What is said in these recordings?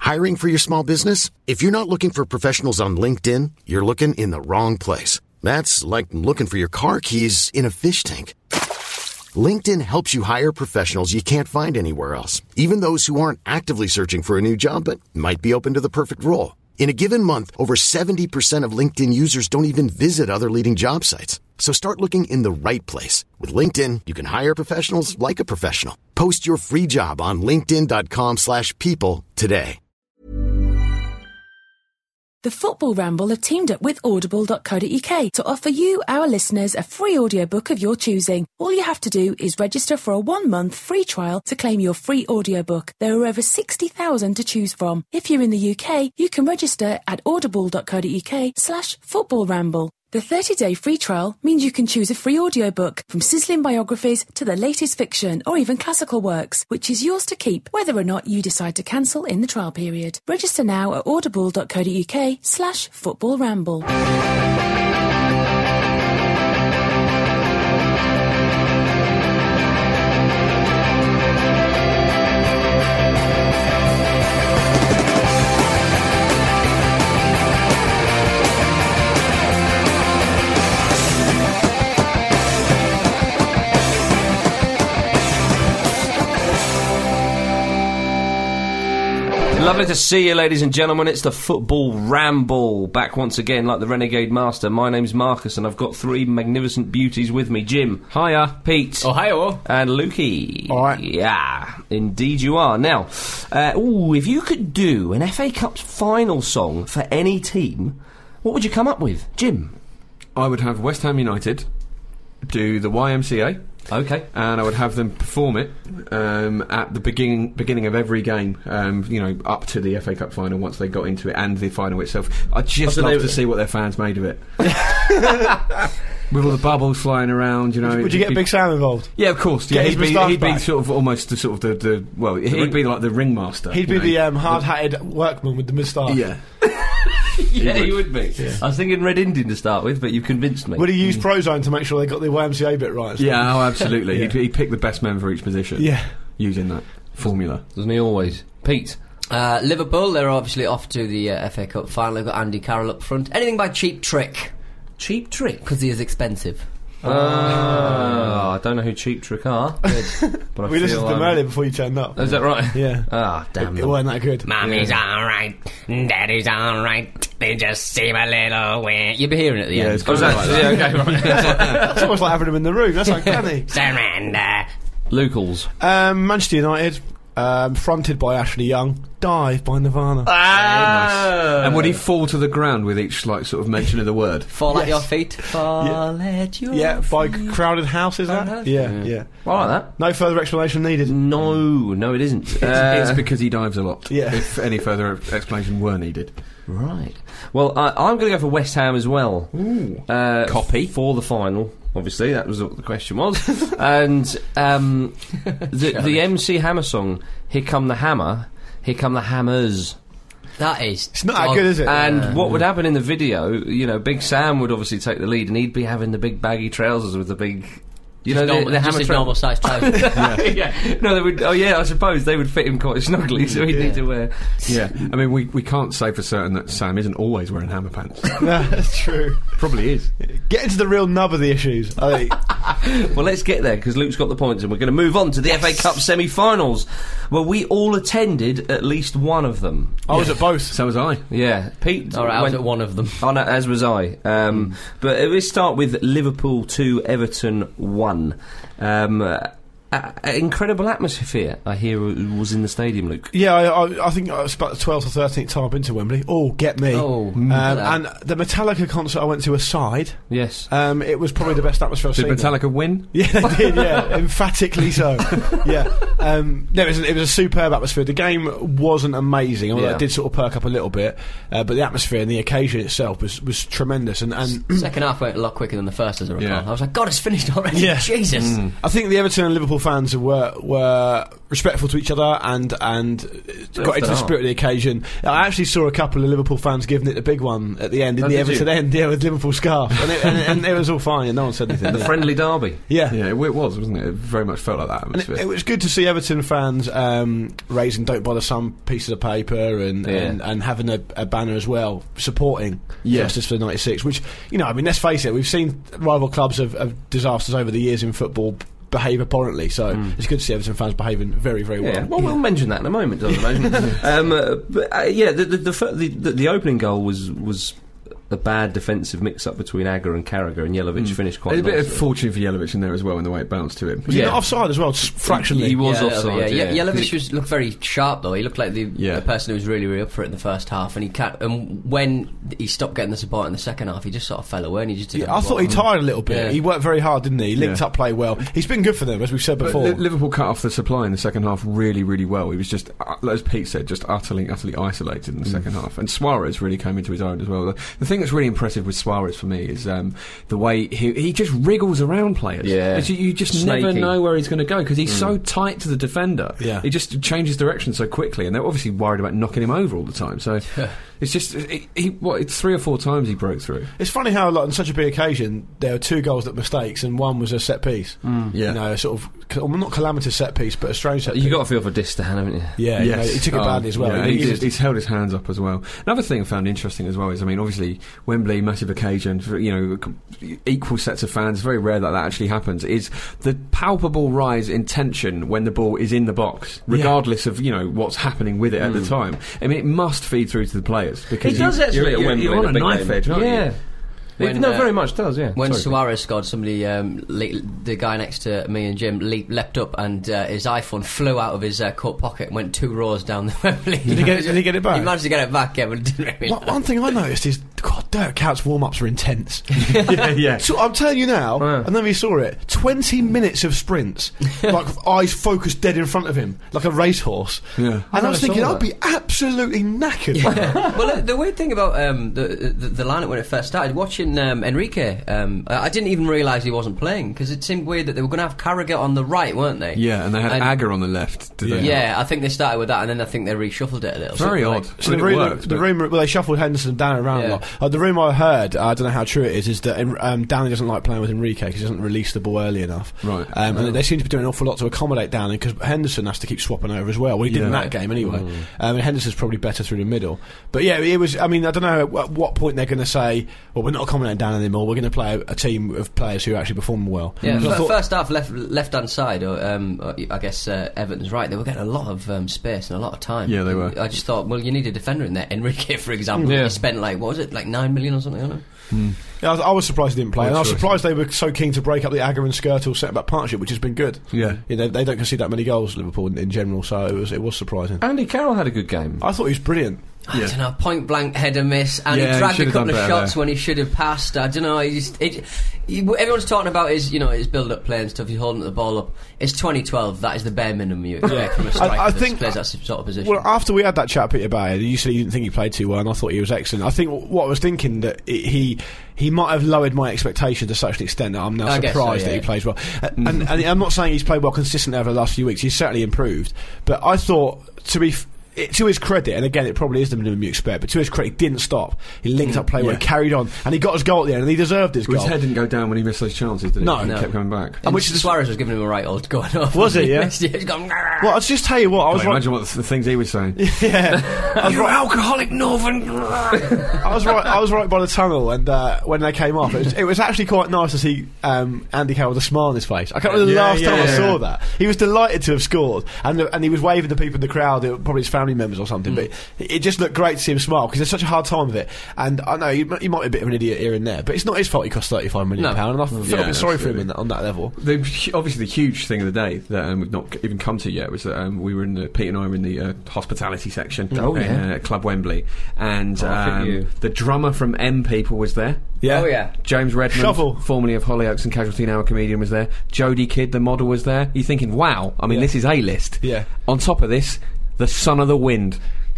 Hiring for your small business? If you're not looking for professionals on LinkedIn, you're looking in the wrong place. That's like looking for your car keys in a fish tank. LinkedIn helps you hire professionals you can't find anywhere else, even those who aren't actively searching for a new job but might be open to the perfect role. In a given month, over 70% of LinkedIn users don't even visit other leading job sites. So start looking in the right place. With LinkedIn, you can hire professionals like a professional. Post your free job on linkedin.com/people today. The Football Ramble have teamed up with audible.co.uk to offer you, our listeners, a free audiobook of your choosing. All you have to do is register for a 1-month free trial to claim your free audiobook. There are over 60,000 to choose from. If you're in the UK, you can register at audible.co.uk/footballramble. The 30-day free trial means you can choose a free audiobook from sizzling biographies to the latest fiction or even classical works, which is yours to keep whether or not you decide to cancel in the trial period. Register now at audible.co.uk/footballramble. Lovely to see you, ladies and gentlemen. It's the Football Ramble. Back once again, like the Renegade Master. My name's Marcus, and I've got three magnificent beauties with me. Jim. Hiya. Pete. Oh, hiya. And Lukey. All right. Yeah, indeed you are. Now, if you could do an FA Cup final song for any team, what would you come up with? Jim. I would have West Ham United do the YMCA. Okay. And I would have them perform it at the beginning of every game, up to the FA Cup final once they got into it, and the final itself. I'd just love to see what their fans made of it. With all the bubbles flying around, you know. Would you get Big Sam involved? Yeah, of course. Yeah, he'd be sort of almost he'd be like the ringmaster. He'd be the hard-hatted workman with the moustache. Yeah. Yeah, he would be. Yeah. I was thinking Red Indian to start with, but you've convinced me. Would he use Prozone to make sure they got the YMCA bit right? Yeah, oh, absolutely. Yeah. He'd pick the best men for each position. Yeah. Using that formula. Doesn't he always? Pete? Liverpool, they're obviously off to the FA Cup final. They've got Andy Carroll up front. Anything by Cheap Trick. Cheap Trick? Because he is expensive. I don't know who Cheap Trick are. But we listened to them earlier before you turned up. Is that right? Yeah. Damn it wasn't that good. Mummy's alright, Daddy's alright, they just seem a little weird. You'll be hearing it at the end. It's That's almost like having them in the room. That's uncanny. Surrender. Lucals. Manchester United, fronted by Ashley Young. Dive by Nirvana. Nice. And would he fall to the ground with each sort of mention of the word? Fall at your feet. Fall at your feet. Yeah, by Crowded House, is that? Yeah. I like that. No further explanation needed. No, it isn't. It's because he dives a lot. Yeah. If any further explanation were needed. Right. Well, I'm going to go for West Ham as well. Ooh. Copy. For the final. Obviously, that was what the question was. And the MC Hammer song, Here Come the Hammer, Here Come the Hammers. That is... It's not that good, is it? And what would happen in the video, Big Sam would obviously take the lead, and he'd be having the big baggy trousers with the big... the hammer normal size trousers. Yeah. No, they would. Oh, yeah. I suppose they would fit him quite snugly, so he'd need to wear. Yeah. I mean, we can't say for certain that Sam isn't always wearing hammer pants. No, that's true. Probably is. Get into the real nub of the issues. I think. Well, let's get there because Luke's got the points, and we're going to move on to the FA Cup semi-finals. Well, we all attended at least one of them. I was at both. So was I. Yeah, Pete. All right, I was at one of them. Oh, no, as was I. But let's start with Liverpool 2, Everton 1. Incredible atmosphere, I hear, was in the stadium, Luke. Yeah, I think it was about the 12th or 13th time I've been to Wembley. Oh, get me. And the Metallica concert I went to aside, yes, it was probably the best atmosphere I've seen. Did Metallica win? Yeah, they did, yeah. Emphatically so. Yeah. No, it was a superb atmosphere. The game wasn't amazing, although it did sort of perk up a little bit, but the atmosphere and the occasion itself was tremendous. And second half went a lot quicker than the first, as I recall. I was like, God, it's finished already. Yeah. Jesus. I think the Everton and Liverpool Liverpool fans were respectful to each other and got into the spirit of the occasion. I actually saw a couple of Liverpool fans giving it the big one at the end, in the Everton end, with Liverpool scarf, and it was all fine, and no one said anything. The friendly derby. Yeah, it was, wasn't it? It very much felt like that atmosphere. It was good to see Everton fans raising "Don't Bother Some" pieces of paper and having a banner as well, supporting Justice for 96. Which, let's face it, we've seen rival clubs of disasters over the years in football behave abhorrently, so it's good to see Everton fans behaving very, very well. Well, we'll mention that in a moment, I imagine. The opening goal was a bad defensive mix-up between Agger and Carragher, and Jelavic finished quite nicely. A bit of fortune for Jelavic in there as well, in the way it bounced to him. Was he not offside as well, fractionally? He was offside, Jelavic looked very sharp, though. He looked like the person who was really, really up for it in the first half, and when he stopped getting the support in the second half, he just sort of fell away, and he just didn't... I thought he tired a little bit. He worked very hard, didn't he? He linked up play well. He's been good for them, as we've said before. Liverpool cut off the supply in the second half really, really well. He was just, as Pete said, just utterly isolated in the second half, and Suarez really came into his own as well. The thing that's really impressive with Suarez for me is the way he just wriggles around players. You just never know where he's going to go because he's so tight to the defender. He just changes direction so quickly, and they're obviously worried about knocking him over all the time. So it's just it's 3 or 4 times he broke through. It's funny how on such a big occasion there were 2 goals that mistakes and one was a set piece. Sort of not calamitous set piece, but a strange set piece. You got to feel for Distin, haven't you? He took it badly as well. He's held his hands up as well. Another thing I found interesting as well is, obviously Wembley, massive occasion for equal sets of fans. Very rare that actually happens. Is the palpable rise in tension when the ball is in the box, regardless of what's happening with it at the time. It must feed through to the players because it does actually at Wembley. You're on a knife edge, aren't you? Very much does, yeah. When Suarez scored, somebody, the guy next to me and Jim, leapt up and his iPhone flew out of his coat pocket and went 2 rows down the Wembley. Did he get it back? He managed to get it back, but it didn't really One thing I noticed is, God, Dirk Kuyt's warm-ups are intense. So I'm telling you now, and then we saw it, 20 minutes of sprints, like eyes focused dead in front of him, like a racehorse. And I was thinking, I'd be absolutely knackered. Well, the weird thing about the lineup when it first started, watching Enrique, I didn't even realise he wasn't playing because it seemed weird that they were going to have Carragher on the right, weren't they? Yeah, and they had Agger on the left. I think they started with that, and then I think they reshuffled it a little. Very odd. So the room, they shuffled Henderson down around a lot. The rumour I heard, I don't know how true it is that Downey doesn't like playing with Enrique because he doesn't release the ball early enough. Right. And they seem to be doing an awful lot to accommodate Downey because Henderson has to keep swapping over as well. Well, he did in that game anyway. And Henderson's probably better through the middle. But it was. I don't know at what point they're going to say, well, we're not accommodating Downey anymore. We're going to play a team of players who actually perform well. First half, left hand side, I guess Everton's right. They were getting a lot of space and a lot of time. Yeah, they were. I just thought, well, you need a defender in there. Enrique, for example, he spent what was it, 9 million or something on it? I was surprised he didn't play, and I was surprised they were so keen to break up the Agger and Skirtle centre-back partnership, which has been good. They don't concede that many goals, Liverpool in general, so it was surprising. Andy Carroll had a good game. I thought he was brilliant. I don't know, point blank header miss, and he dragged a couple of shots when he should have passed. I don't know. Everyone's talking about his build-up play and stuff. He's holding the ball up. It's 2012. That is the bare minimum you expect from a striker that plays that sort of position. Well, after we had that chat, Peter Bayer, you said you didn't think he played too well, and I thought he was excellent. I think what I was thinking that he might have lowered my expectations to such an extent that I'm now surprised that he plays well. And I'm not saying he's played well consistently over the last few weeks. He's certainly improved, but I thought to his credit, and again, it probably is the minimum you expect, but to his credit, he didn't stop. He linked up play, he carried on, and he got his goal at the end, and he deserved his goal. His head didn't go down when he missed those chances, did he? No. He kept coming back. And which Suarez was giving him a right old going off. Was it? Yeah. He's gone, well, I'll just tell you what. Imagine what the things he was saying. I was right. Alcoholic Northern. I was right by the tunnel, and when they came off, it was actually quite nice to see Andy Carroll with a smile on his face. I can't remember the last time I saw that. He was delighted to have scored, and he was waving to people in the crowd, probably his family members or something. But it just looked great to see him smile because there's such a hard time with it. And I know he might be a bit of an idiot here and there, but it's not his fault he cost £35 million, and I feel a bit sorry for him on that level. Obviously, the huge thing of the day that we've not even come to yet was that Pete and I were in the hospitality section at Club Wembley, and the drummer from M People was there. Yeah. Oh yeah. James Redmond, Shovel, formerly of Hollyoaks and Casualty Now, a comedian, was there. Jodie Kidd, the model, was there. You're thinking, wow, this is A-list. Yeah. On top of this, the Son of the Wind.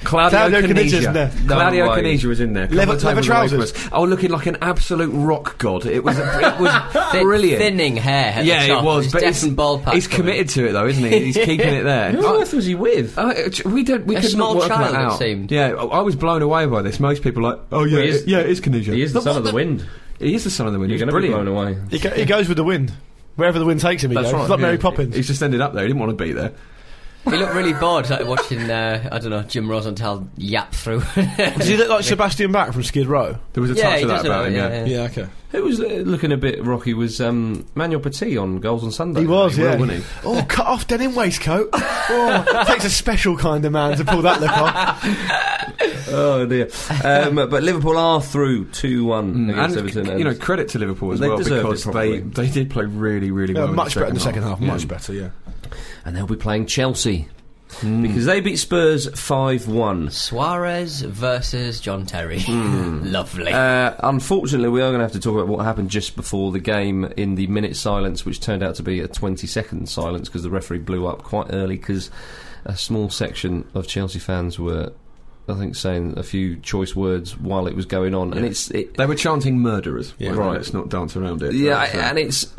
Claudio Caniggia. Claudio way. Caniggia was in there. Leather trousers. Oh, looking like an absolute rock god. It was brilliant. Thinning hair at the top. It was. But definite bald patch he's committed to it, though, isn't he? He's keeping it there. Who on earth was he with? We could small not work child, that out. it seemed. Yeah, I was blown away by this. Most people are like, oh yeah, it is Caniggia. He is the son of the wind. He is the son of the wind. You're He's going to be brilliant. blown away. He goes with the wind. Wherever the wind takes him, he goes. right, It's like yeah. Mary Poppins. He's just ended up there. He didn't want to be there. He looked really bored, like watching, I don't know, Jim Rosenthal yap through. Does he look like Sebastian Bach from Skid Row? There was a touch of that about him, Yeah, okay. Who was looking a bit rocky was Manuel Petit on Goals on Sunday. He was, yeah. wasn't he? Oh, cut off denim waistcoat. Oh, takes a special kind of man to pull that look off. Oh dear. But Liverpool are through 2-1 against Everton. And, credit to Liverpool as They well, deserved because it properly. they did play really, really well. Much better in the second half. Yeah. Much better, yeah. And they'll be playing Chelsea. Because they beat Spurs 5-1. Suarez versus John Terry. Lovely. Unfortunately, we are going to have to talk about what happened just before the game in the minute silence, which turned out to be a 20-second silence because the referee blew up quite early because a small section of Chelsea fans were, I think, saying a few choice words while it was going on. Yeah. And they were chanting murderers. Yeah. Right. Let's not dance around it. Yeah, and it's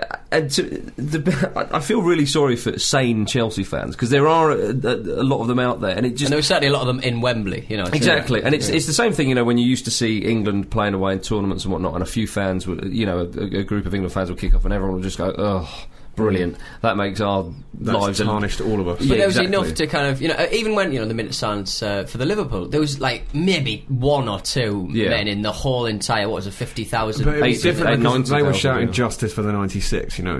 I feel really sorry for sane Chelsea fans because there are a lot of them out there, and it just and there were certainly a lot of them in Wembley, exactly. And it's the same thing, when you used to see England playing away in tournaments and whatnot, and a few fans would, a group of England fans would kick off, and everyone would just go, "Oh, brilliant! That makes our lives tarnished all of us." But there was enough to kind of, even when, the minute silence for the Liverpool, there was like maybe one or two men in the whole entire, 50,000. But it was different because they were shouting yeah. justice for the 96, okay,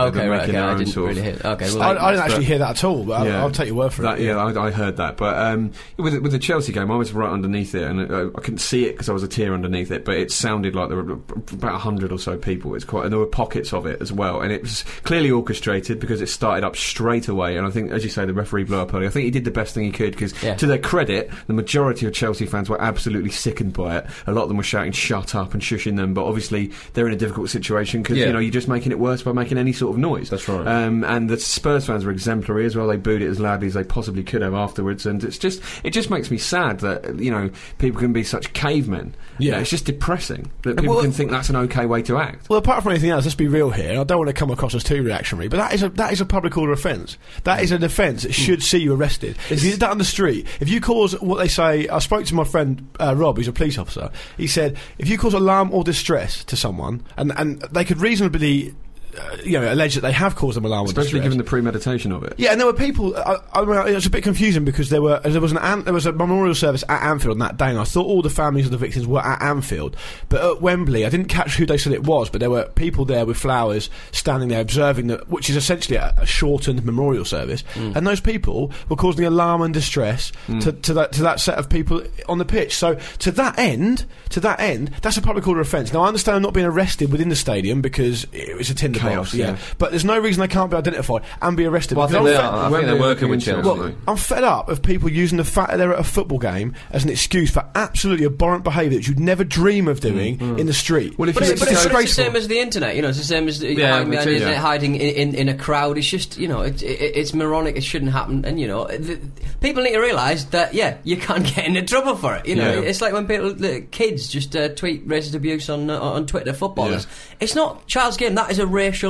I didn't really hear. Okay, well, I didn't actually hear that at all, but I'll take your word for it. Yeah, I heard that. But with the Chelsea game, I was right underneath it, and I couldn't see it because I was a tier underneath it, but it sounded like there were about 100 or so people. And there were pockets of it as well, and it was clearly orchestrated because it started up straight away. And I think, as you say, the referee blew up early. I think he did the best thing he could because, to their credit, the majority of Chelsea fans were absolutely sickened by it. A lot of them were shouting "shut up" and shushing them, but obviously they're in a difficult situation because you're just making it worse by making any sort of noise. That's right. And the Spurs fans were exemplary as well. They booed it as loudly as they possibly could have afterwards, and it just makes me sad that people can be such cavemen. Yeah, it's just depressing that people can think that's an okay way to act. Well, apart from anything else, let's be real here. I don't want to come across as too reactionary, but that is a public order offence. That is an offence that should see you arrested. If you did that on the street, if you cause what they say, I spoke to my friend Rob, who's a police officer. He said if you cause alarm or distress to someone, and they could reasonably allege that they have caused them alarm, especially given the premeditation of it. Yeah, and there were people. I mean, it was a bit confusing because there was a memorial service at Anfield on that day, and I thought all the families of the victims were at Anfield, but at Wembley, I didn't catch who they said it was, but there were people there with flowers standing there observing which is essentially a shortened memorial service, and those people were causing alarm and distress to that set of people on the pitch. So to that end, that's a public order offence. Now I understand I'm not being arrested within the stadium because it was a tinderbox. Yeah, but there's no reason they can't be identified and be arrested. Well, I think they're working with Chelsea. Well, I'm fed up of people using the fact that they're at a football game as an excuse for absolutely abhorrent behaviour that you'd never dream of doing in the street. Well, it's the same as the internet. It's the same as hiding behind the internet, hiding in a crowd. It's just it's moronic. It shouldn't happen. And people need to realise that you can't get into trouble for it. It's like when kids just tweet racist abuse on Twitter. Footballers. It's not child's game. That is a racial.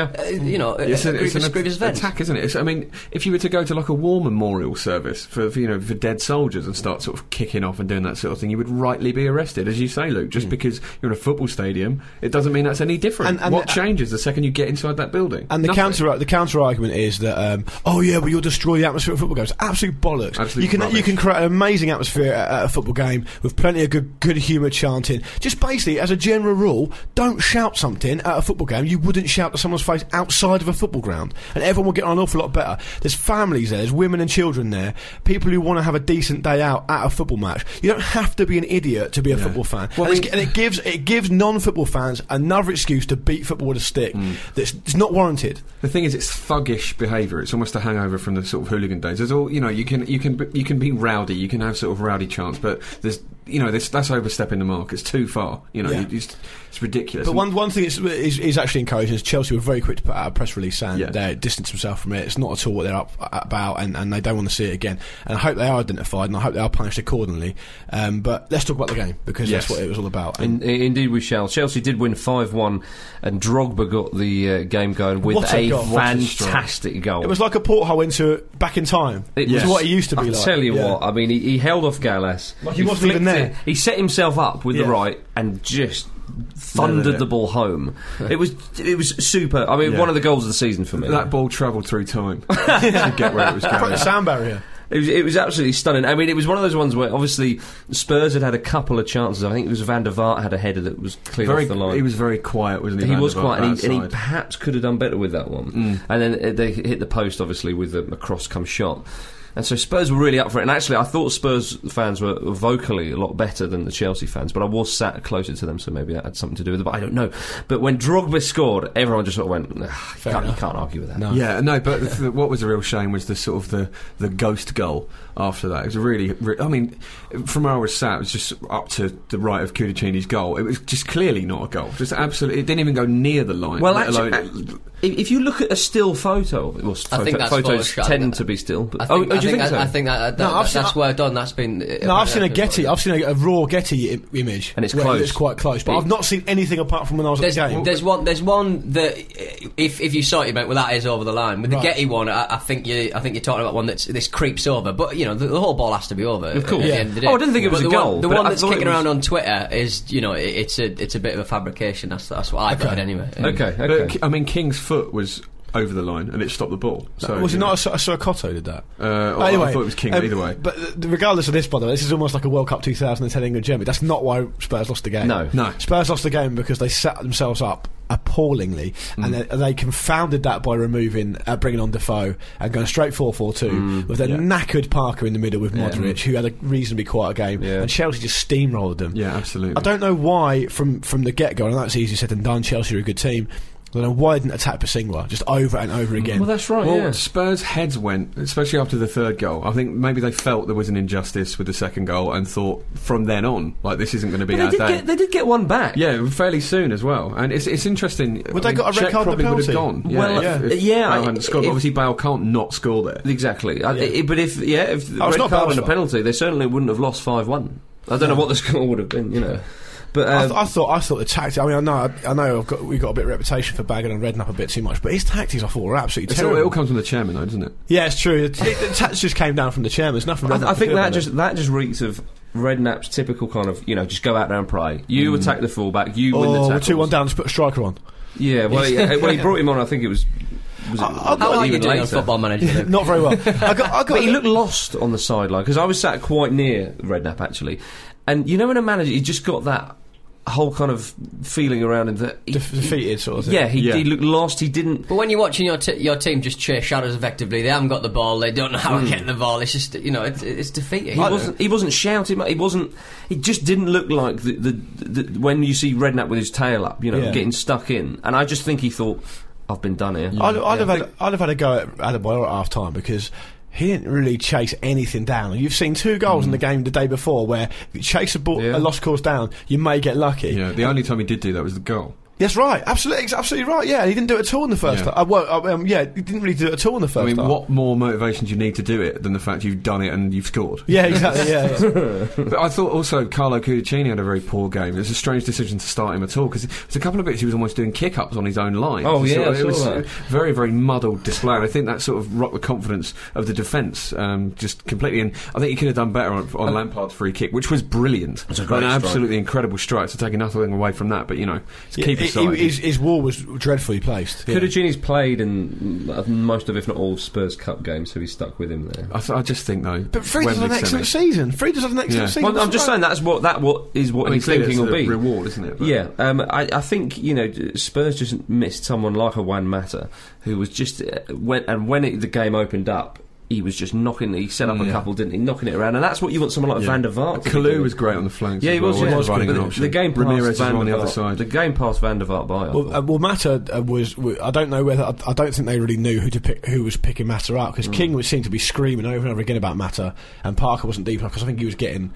It's an attack, isn't it? I mean, if you were to go to like a war memorial service for dead soldiers and start sort of kicking off and doing that sort of thing, you would rightly be arrested, as you say, Luke. Just because you're in a football stadium, it doesn't mean that's any different. And what changes the second you get inside that building? And the counter argument is that but you'll destroy the atmosphere of football games. Absolute bollocks. You can create an amazing atmosphere at a football game with plenty of good humour chanting. Just basically, as a general rule, don't shout something at a football game you wouldn't shout to someone's face outside of a football ground, and everyone will get on an awful lot better. There's families there, there's women and children there, people who want to have a decent day out at a football match. You don't have to be an idiot to be a football fan. Well, and it gives non-football fans another excuse to beat football with a stick that's not warranted. The thing is, it's thuggish behaviour. It's almost a hangover from the sort of hooligan days. There's all you can be rowdy, you can have sort of rowdy chants, but there's that's overstepping the mark. It's too far. It's ridiculous. But one thing is actually encouraging is Chelsea were very quick to put out a press release saying they distance themselves from it. It's not at all what they're up about, and they don't want to see it again. And I hope they are identified, and I hope they are punished accordingly. But let's talk about the game, because that's what it was all about. Indeed we shall. Chelsea did win 5-1, and Drogba got the game going with a fantastic goal. It was like a porthole into back in time. It was what he used to be like. I'll tell you what, I mean, he held off Gallas. Like he wasn't even there. He set himself up with the right and just thundered the ball home. It was super. I mean, one of the goals of the season for me. That ball travelled through time to get where it was going. Like the sound barrier. It was absolutely stunning. I mean, it was one of those ones where obviously Spurs had a couple of chances. I think it was Van der Vaart had a header that was cleared off the line. He was very quiet, wasn't he? He was quiet, and he perhaps could have done better with that one. And then they hit the post, obviously, with a cross-come shot. And so Spurs were really up for it. And actually, I thought Spurs fans were vocally a lot better than the Chelsea fans, but I was sat closer to them, so maybe that had something to do with it. But I don't know. But when Drogba scored, everyone just sort of went, you can't argue with that. No. Yeah, no, but what was a real shame was the sort of the ghost goal after that. It was really I mean, from where I was sat, it was just up to the right of Cudicini's goal. It was just clearly not a goal. Just absolutely, it didn't even go near the line. Well, actually, if you look at a still photo, I think that's photos tend to be still. But, do you think so? I think that's well done. That's been. No, I've seen a raw Getty image, and it's close. It's quite close, but I've not seen anything apart from when I was at the game. There's one that if you saw it, you meant, well, that is over the line. With the Getty one, I think you're talking about one this creeps over, but the whole ball has to be over. Of course. At the end of the day. I didn't think it was a goal. The one that's kicking around on Twitter is, it's a bit of a fabrication. That's what I thought anyway. Okay. But, I mean, King's foot was over the line and it stopped the ball. So, was it not a Sissoko did that? Anyway, I thought it was King either way. But regardless of this, by the way, this is almost like a World Cup 2010 England-Germany. That's not why Spurs lost the game. No. Spurs lost the game because they set themselves up appallingly, and they confounded that by bringing on Defoe and going straight 4-4-2 with a knackered Parker in the middle with Modric, who had a reasonably quiet game, and Chelsea just steamrolled them. Yeah, absolutely. I don't know why from the get-go, and that's easier said than done. Chelsea are a good team. I don't know why they didn't attack Basingwa just over and over again. Well, that's right. Well, Spurs' heads went, especially after the third goal. I think maybe they felt there was an injustice with the second goal and thought from then on, like, this isn't going to be our day. They did get one back. Yeah, fairly soon as well. And it's interesting. Would they got a red card probably and a would have penalty? gone. If Bale hadn't scored. Obviously, Bale can't not score there. Exactly. But if red card and a penalty, they certainly wouldn't have lost 5-1. I don't know what the score would have been, But I thought the tactics. I mean, I know we've got a bit of reputation for bagging on Redknapp a bit too much, but his tactics I thought were absolutely terrible. It all comes from the chairman, though, doesn't it? Yeah, it's true. The tactics just came down from the chairman. There's nothing. I think that just reeks of Redknapp's typical kind of just go out there and pray. You attack the fullback. You win the tackles. 2-1 down, just put a striker on. Yeah, well, he brought him on. I think it was. How are you doing as Football Manager? Not very well. But he looked lost on the sideline because I was sat quite near Redknapp actually, and when a manager, he just got that whole kind of feeling around him that defeated sort of thing. Yeah, he looked lost. He didn't. But when you're watching your team just chase shadows effectively, they haven't got the ball. They don't know how to get the ball. It's just it's defeating. He wasn't shouting. He just didn't look like the when you see Redknapp with his tail up, getting stuck in. And I just think he thought, I've been done here. I'd have had a go at Adebayor at half time because he didn't really chase anything down. You've seen 2 goals in the game the day before where you chase a lost cause down, you may get lucky. Yeah, the only time he did do that was the goal. That's right, absolutely right. Yeah, he didn't do it at all in the first half. He didn't really do it at all in the first half. I mean, what more motivation do you need to do it than the fact you've done it and you've scored? Yeah, exactly. Yeah. But I thought also Carlo Cudicini had a very poor game. It was a strange decision to start him at all because there's a couple of bits he was almost doing kick-ups on his own line. Oh yeah, it was a very, very muddled display. And I think that sort of rocked the confidence of the defence just completely. And I think he could have done better on Lampard's free kick, which was brilliant. It's a great absolutely incredible strike. So taking nothing away from that, but keep aside. His wall was dreadfully placed. Cudicini's played in most of, if not all, Spurs Cup games, so he's stuck with him there. I just think though. But Fried does have an excellent season. Well, I'm just saying that's what he's thinking will be reward, isn't it? But yeah, I think Spurs just missed someone like a Juan Mata, who was just when the game opened up. He was just knocking. He set up a couple, didn't he? Knocking it around, and that's what you want someone like Van der Vaart. Kalou was great on the flanks. Yeah, he was. Well, the game passed Ramirez Van on der the other Vaart. side. The game passed Van der Vaart by. Well, Mata was. I don't know whether. I don't think they really knew who was picking Mata up because King seemed to be screaming over and over again about Mata, and Parker wasn't deep enough because I think he was getting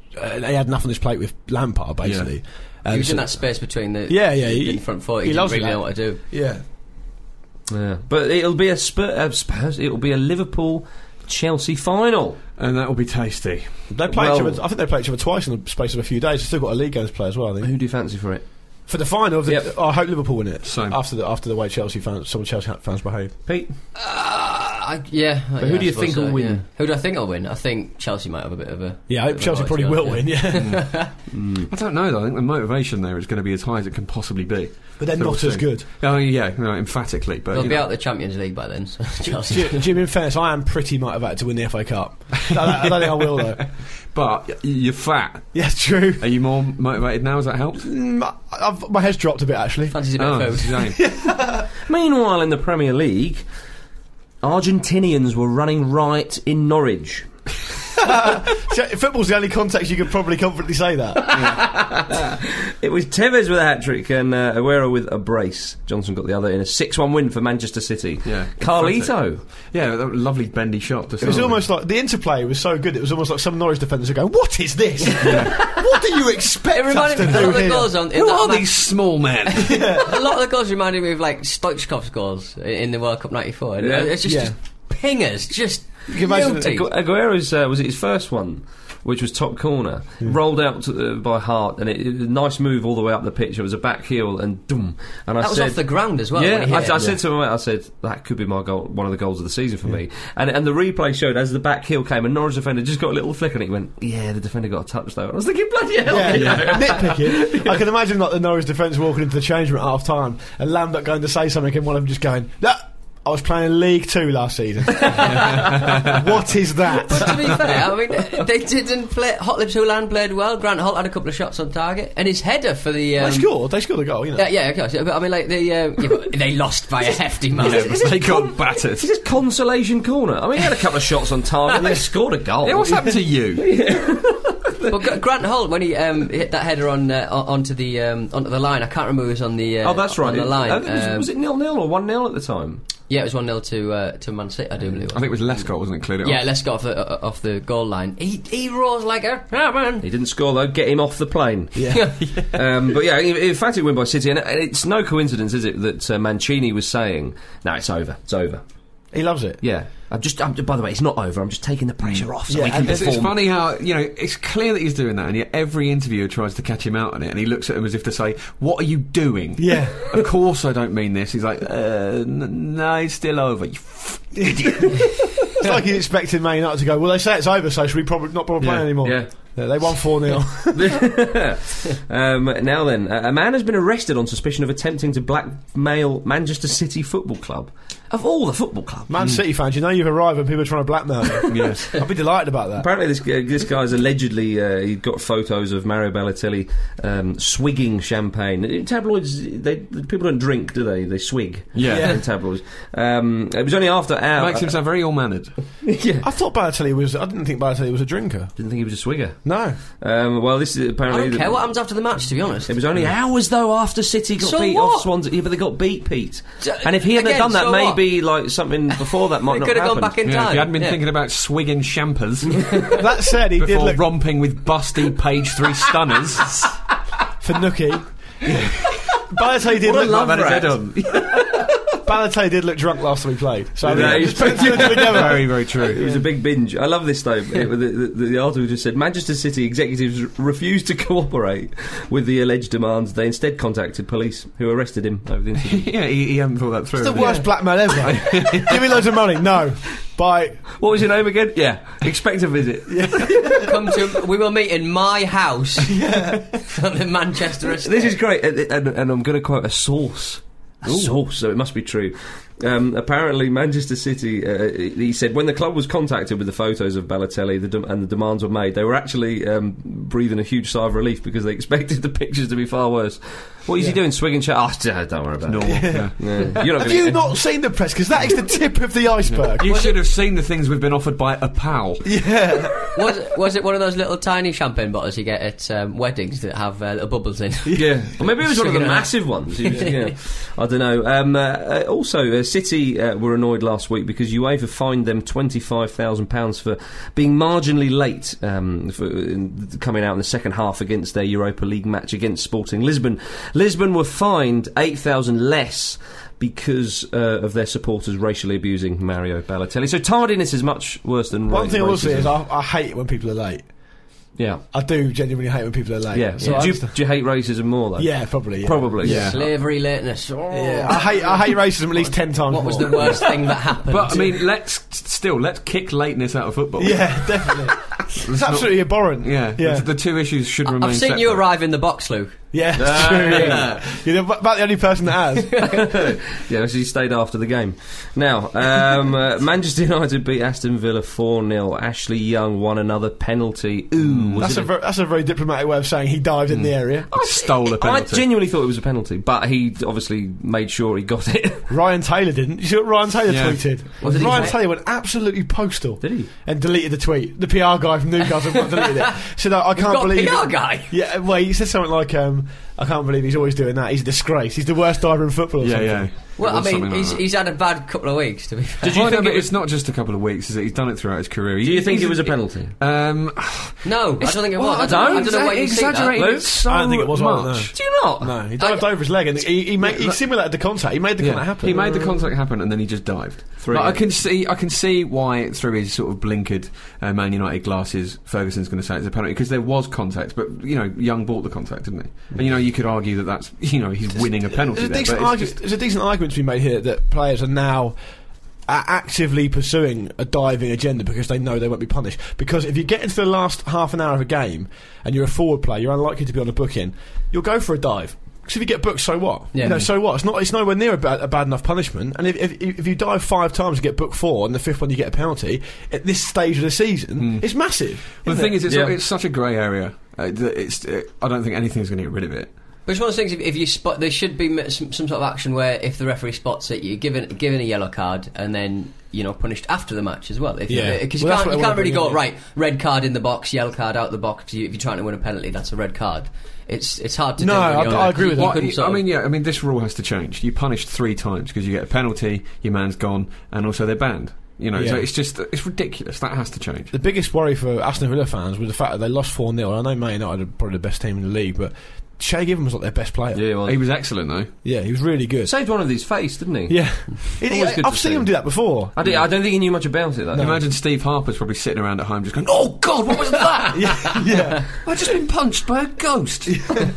he had enough on his plate with Lampard, basically. Yeah. He was in that space between the in front foot. He didn't really know what to do. Yeah. Yeah, but it'll be it'll be a Liverpool-Chelsea final, and that will be tasty. They play each other. I think they play each other twice in the space of a few days. They've still got a league game to play as well. I think. Who do you fancy for it? For the final, I hope Liverpool win it. Same. After the way some Chelsea fans behave. Pete? But who do you think will win? Yeah. Who do I think will win? I think Chelsea might have a bit of a... Yeah, I hope Chelsea probably will win, I don't know, though. I think the motivation there is going to be as high as it can possibly be. But they're not as good. Oh, yeah, no, emphatically. But they'll be out of the Champions League by then, so Chelsea. Jim, in fairness, I am pretty motivated to win the FA Cup. I don't think I will, though. But you're fat. Yeah, true. Are you more motivated now? Has that helped? My head's dropped a bit, actually. Fancies a bit of food. Meanwhile, in the Premier League, Argentinians were running riot in Norwich. Football's the only context you could probably confidently say that. It was Tevez with a hat-trick and Aguero with a brace. Johnson got the other in a 6-1 win for Manchester City. Yeah, Carlito. Yeah, that lovely bendy shot. It was almost like the interplay was so good. It was almost like some Norwich defenders are going, "What is this? What do you expect us to do here? Who are these small men?" A lot of the goals reminded me of like Stoichkov's goals in the World Cup '94. Yeah. It's just pingers, just. You can imagine Aguero's was it his first one, which was top corner, rolled out by Hart, and a nice move all the way up the pitch. It was a back heel, and boom. And that was off the ground as well. Yeah, I said to him, I said that could be my goal, one of the goals of the season for me. And the replay showed as the back heel came, and Norwich defender just got a little flick, and he went, "Yeah, the defender got a touch though." And I was thinking, bloody hell, nitpicking. I can imagine like the Norwich defence walking into the change room at half time, and Lambert going to say something, and one of them just going, "No, I was playing League 2 last season." What is that? But to be fair, I mean, they didn't play. Hotlips Houlihan played well. Grant Holt had a couple of shots on target, and his header for the. They scored a goal, you know. Yeah, of course. But I mean, like they lost by a hefty margin. They got battered. Is this consolation corner? I mean, he had a couple of shots on target. They scored a goal. Yeah, what's happened to you? But Grant Holt, when he hit that header onto the line, I can't remember who was on the. That's right. On the line. Was it 0-0 or 1-0 at the time? Yeah, it was 1-0 to Man City, I do believe. I think it was Lescott, wasn't it? Cleared it off. Yeah, Lescott off the goal line. He roars like a man. He didn't score though. Get him off the plane. Yeah. But yeah, emphatic win by City, and it's no coincidence, is it, that Mancini was saying, "No, it's over. It's over." He loves it. Yeah. By the way, it's not over. I'm just taking the pressure off so we can perform. It's funny how, it's clear that he's doing that, and yet every interviewer tries to catch him out on it, and he looks at him as if to say, "What are you doing?" Yeah. "Of course I don't mean this." He's like, "No, it's still over, you idiot." It's like he's expecting Man United to go, "Well, they say it's over, so should we probably not bother playing anymore?" Yeah. They won 4-0. Now then, a man has been arrested on suspicion of attempting to blackmail Manchester City Football Club. Of all the football clubs. Man City fans, you know you've arrived when people are trying to blackmail you. Yes. I'd be delighted about that. Apparently this guy's allegedly he got photos of Mario Balotelli swigging champagne. In tabloids, people don't drink, do they? They swig. Yeah. In tabloids. It was only after our... Makes him sound very ill-mannered. Yeah. I thought Balotelli was... I didn't think Balotelli was a drinker. Didn't think he was a swigger. No. Well, this is apparently... I don't care what happens after the match, to be honest. It was only hours, though, after City got beat off Swansea. Yeah, but they got beat, Pete. And if he hadn't done that, maybe like something before that might not could have happened. gone back in time. If you hadn't been thinking about swigging champers that said, he before did look romping with busty page 3 stunners for Nookie. Balotelli did look like that. Balotelli did look drunk last time he played. So just put two together. Very, very true. It was a big binge. I love this though. The article just said Manchester City executives refused to cooperate with the alleged demands. They instead contacted police, who arrested him over the incident. Yeah, he hadn't thought that through. It's the worst blackmail ever. Give me loads of money. No. Bye. What was your name again? Yeah. Expect a visit. We will meet in my house. On the Manchester estate. This is great, and I'm going to quote a source. Source, so it must be true. Apparently, Manchester City, he said, when the club was contacted with the photos of Balotelli and the demands were made, they were actually breathing a huge sigh of relief because they expected the pictures to be far worse. What is he doing? Swigging chat? Oh, don't worry about it. Yeah. You're not Have you not seen the press? Because that is the tip of the iceberg. You should have seen the things we've been offered by a pal. Yeah. Was it one of those little tiny champagne bottles you get at weddings that have little bubbles in? Yeah. Or maybe it was one of the massive ones. I don't know. Also, City were annoyed last week because UEFA fined them £25,000 for being marginally late coming out in the second half against their Europa League match against Sporting Lisbon. Lisbon were fined £8,000 less because of their supporters racially abusing Mario Balotelli. So tardiness is much worse than one thing I will racism. say is I hate it when people are late. Yeah, I do genuinely hate when people are late. Yeah, so do you hate racism more though? Yeah, probably. Yeah. Probably. Yeah. Slavery lateness. Oh. Yeah, I hate racism at least 10 times. What was the worst thing that happened? But I mean, let's kick lateness out of football. Yeah, definitely. It's absolutely abhorrent. Yeah. The two issues should remain. I've seen separate. you arrive in the box, Luke. Yeah, that's true. Yeah. You're about the only person that has. Yeah, so he stayed after the game. Now, Manchester United beat Aston Villa 4-0. Ashley Young won another penalty. Ooh, that's a very diplomatic way of saying he dived in the area. Stole a penalty. I genuinely thought it was a penalty, but he obviously made sure he got it. Ryan Taylor didn't. You see what Ryan Taylor tweeted? Ryan Taylor went absolutely postal. Did he? And deleted the tweet. The PR guy from Newcastle deleted it. Said, I can't believe PR guy? Yeah, well, he said something like, I can't believe he's always doing that. He's a disgrace. He's the worst diver in football or something. Yeah. Well, I mean, he's had a bad couple of weeks, to be fair. Did you think it's not just a couple of weeks, is it? He's done it throughout his career. Do you think it was a penalty? No, I don't think it was. I don't know why you think that. I don't think it was much. Do you not? No, he dived over his leg and he simulated the contact. He made the contact happen. He made the contact happen and then he just dived. I can see why through his sort of blinkered Man United glasses Ferguson's going to say it's a penalty, because there was contact, but Young bought the contact, didn't he? And you could argue that's he's winning a penalty. There's a decent argument to be made here that players are now actively pursuing a diving agenda because they know they won't be punished. Because if you get into the last half an hour of a game and you're a forward player, you're unlikely to be on a booking, you'll go for a dive. Because if you get booked, so what? Yeah. So what? It's nowhere near a bad enough punishment. And if you dive 5 times and get booked 4, and the 5th one you get a penalty, at this stage of the season, it's massive. Well, the thing is, it's such a grey area. I don't think anything's going to get rid of it. But it's one of those things, if you spot, there should be some sort of action where if the referee spots it, you're given a yellow card and then, punished after the match as well. Because you can't really go, right, red card in the box, yellow card out the box. If you're trying to win a penalty, that's a red card. It's hard to do. No, I agree with that. I mean, this rule has to change. You punished 3 times because you get a penalty, your man's gone, and also they're banned. So it's ridiculous. That has to change. The biggest worry for Aston Villa fans was the fact that they lost 4-0. I know Man United are probably the best team in the league, but Shay Given was like their best player. Yeah, well, he was excellent though. Yeah, he was really good. Saved one of his face, didn't he? Yeah, I've seen him do that before. I don't think he knew much about it though. No. Imagine Steve Harper's probably sitting around at home just going, "Oh God, what was that?" yeah. I've just been punched by a ghost.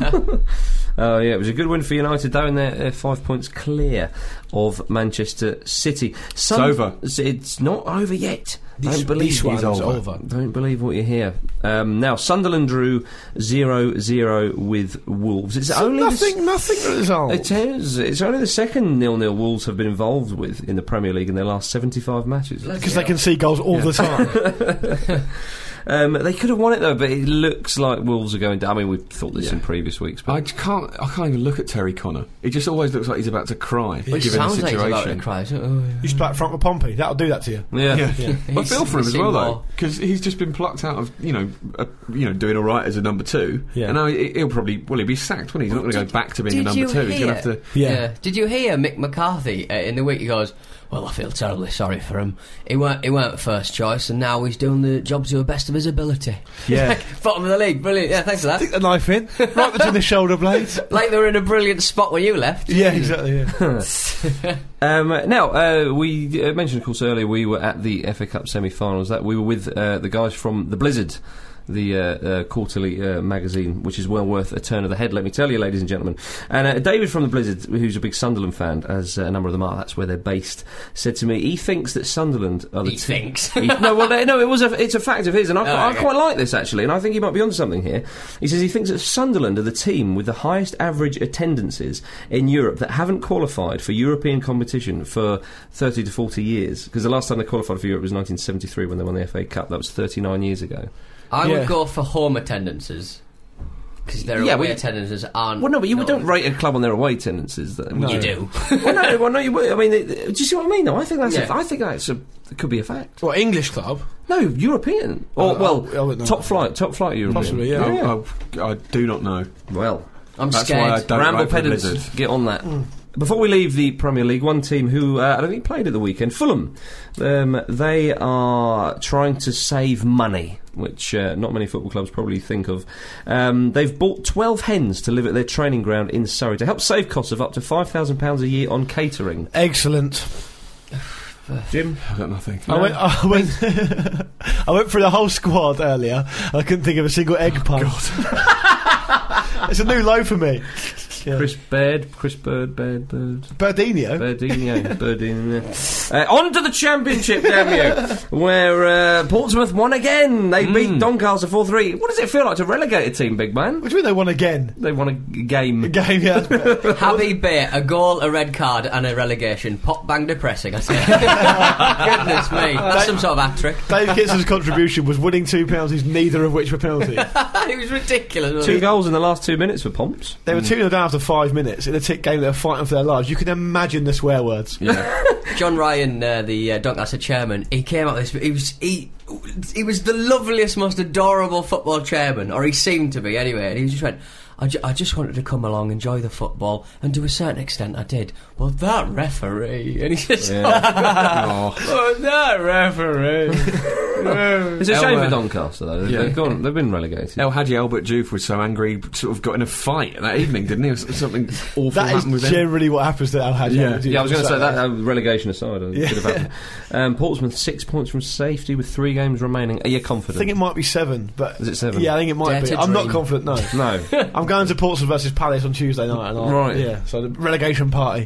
Oh yeah, it was a good win for United though, and they're 5 points clear of Manchester City. It's over. It's not over yet. Don't believe it's over. Don't believe what you hear. Now Sunderland drew 0-0 with Wolves. It's only nothing result. It is. It's only the second 0-0 Wolves have been involved with in the Premier League in their last 75 matches. Because they can see goals all the time. They could have won it though, but it looks like Wolves are going down. I mean, we've thought this in previous weeks. But I can't even look at Terry Connor. It just always looks like he's about to cry. It given sounds the situation. like he's about to cry. You play front with Pompey. That'll do that to you. Yeah. I feel for him as well though, because he's just been plucked out of doing all right as a number 2. Yeah. And now he'll be sacked. When he's not going to go back to being a number 2. He's going to have to. Yeah. Did you hear Mick McCarthy in the week? He goes, "Well, I feel terribly sorry for him. He weren't first choice, and now he's doing the job to the best of his ability." Yeah. Bottom of the league, brilliant. Yeah, thanks for that. Stick the knife in, right between the shoulder blades. Like they were in a brilliant spot when you left. Yeah, exactly. Yeah. Now, we mentioned, of course, earlier we were at the FA Cup semi-finals. That we were with the guys from the Blizzard, the quarterly magazine, which is well worth a turn of the head, let me tell you, ladies and gentlemen. And David from the Blizzard, who's a big Sunderland fan, as a number of them are, that's where they're based, said to me he thinks that Sunderland are the thinks? It's a fact of his, and I quite like this actually, and I think he might be onto something here. He says he thinks that Sunderland are the team with the highest average attendances in Europe that haven't qualified for European competition for 30 to 40 years, because the last time they qualified for Europe was 1973 when they won the FA Cup. That was 39 years ago. I would go for home attendances. because their away attendances aren't. Well, no, but you don't rate a club on their away attendances. You do. well, no, you would. I mean, do you see what I mean? Though I think that's it could be a fact. What, English club? No, European. Or top flight European. Possibly, yeah. I do not know. Well, I'm that's scared. Why I don't Ramble write for pedants, Blizzard. get on that. Before we leave the Premier League, one team who I don't think played at the weekend, Fulham, they are trying to save money, which not many football clubs probably think of. They've bought 12 hens to live at their training ground in Surrey to help save costs of up to £5,000 a year on catering. Excellent. Jim? I got nothing. I went I went through the whole squad earlier. I couldn't think of a single egg pun. It's a new low for me. Yeah. Chris Bird. Birdinho. On to the Championship, damn you, where Portsmouth won again. They beat Doncaster 4-3. What does it feel like to relegate a team, big man? What do you mean they won again? They won a game. Yeah. Habib Bey, a goal, a red card, and a relegation. Pop bang depressing, I say. Goodness me, that's some sort of hat-trick. Dave Kitson's contribution was winning 2 penalties, neither of which were penalties. It was ridiculous. 2 goals in the last 2 minutes for Pomps. They were 2-0 down after 5 minutes in a tick game. They were fighting for their lives. You can imagine the swear words. Yeah. John Ryan, the Doncaster chairman, he came out with this. He was the loveliest, most adorable football chairman, or he seemed to be anyway. And he just went, I just wanted to come along, enjoy the football, and to a certain extent I did. Well, that referee, and he just that referee. It's a shame for Doncaster though. They've been relegated. El Hadji Albert Diouf was so angry, sort of got in a fight that evening, didn't he? Something awful happened with him. That is generally what happens to El Hadji Albert Diouf. Yeah, I was going to say that relegation aside, could have happened. Portsmouth 6 points from safety with 3 games remaining. Are you confident? I think it might be 7, but is it 7? Yeah, I think it might be. I'm not confident. No. I'm going to Portsmouth versus Palace on Tuesday night. Right. Yeah. So the relegation party.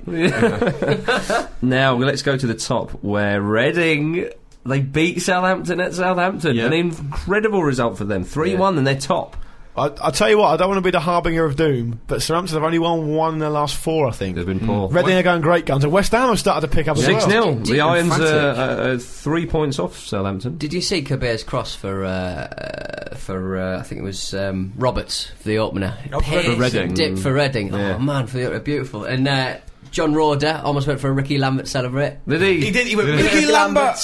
Now let's go to the top, where Reading, they beat Southampton at Southampton. An incredible result for them. 3-1 and they're top. I'll tell you what, I don't want to be the harbinger of doom, but Southampton have only won 1 in the last 4, I think. They've been poor. Reading are going great guns, and West Ham have started to pick up as well. 6-0. The Irons are 3 points off Southampton. Did you see Kabir's cross for I think it was Roberts for the opener? For Reading. Dip for Reading. Yeah. Oh man, beautiful. And John Roder almost went for a Ricky Lambert celebrate. Did he? He did. He went Ricky Lambert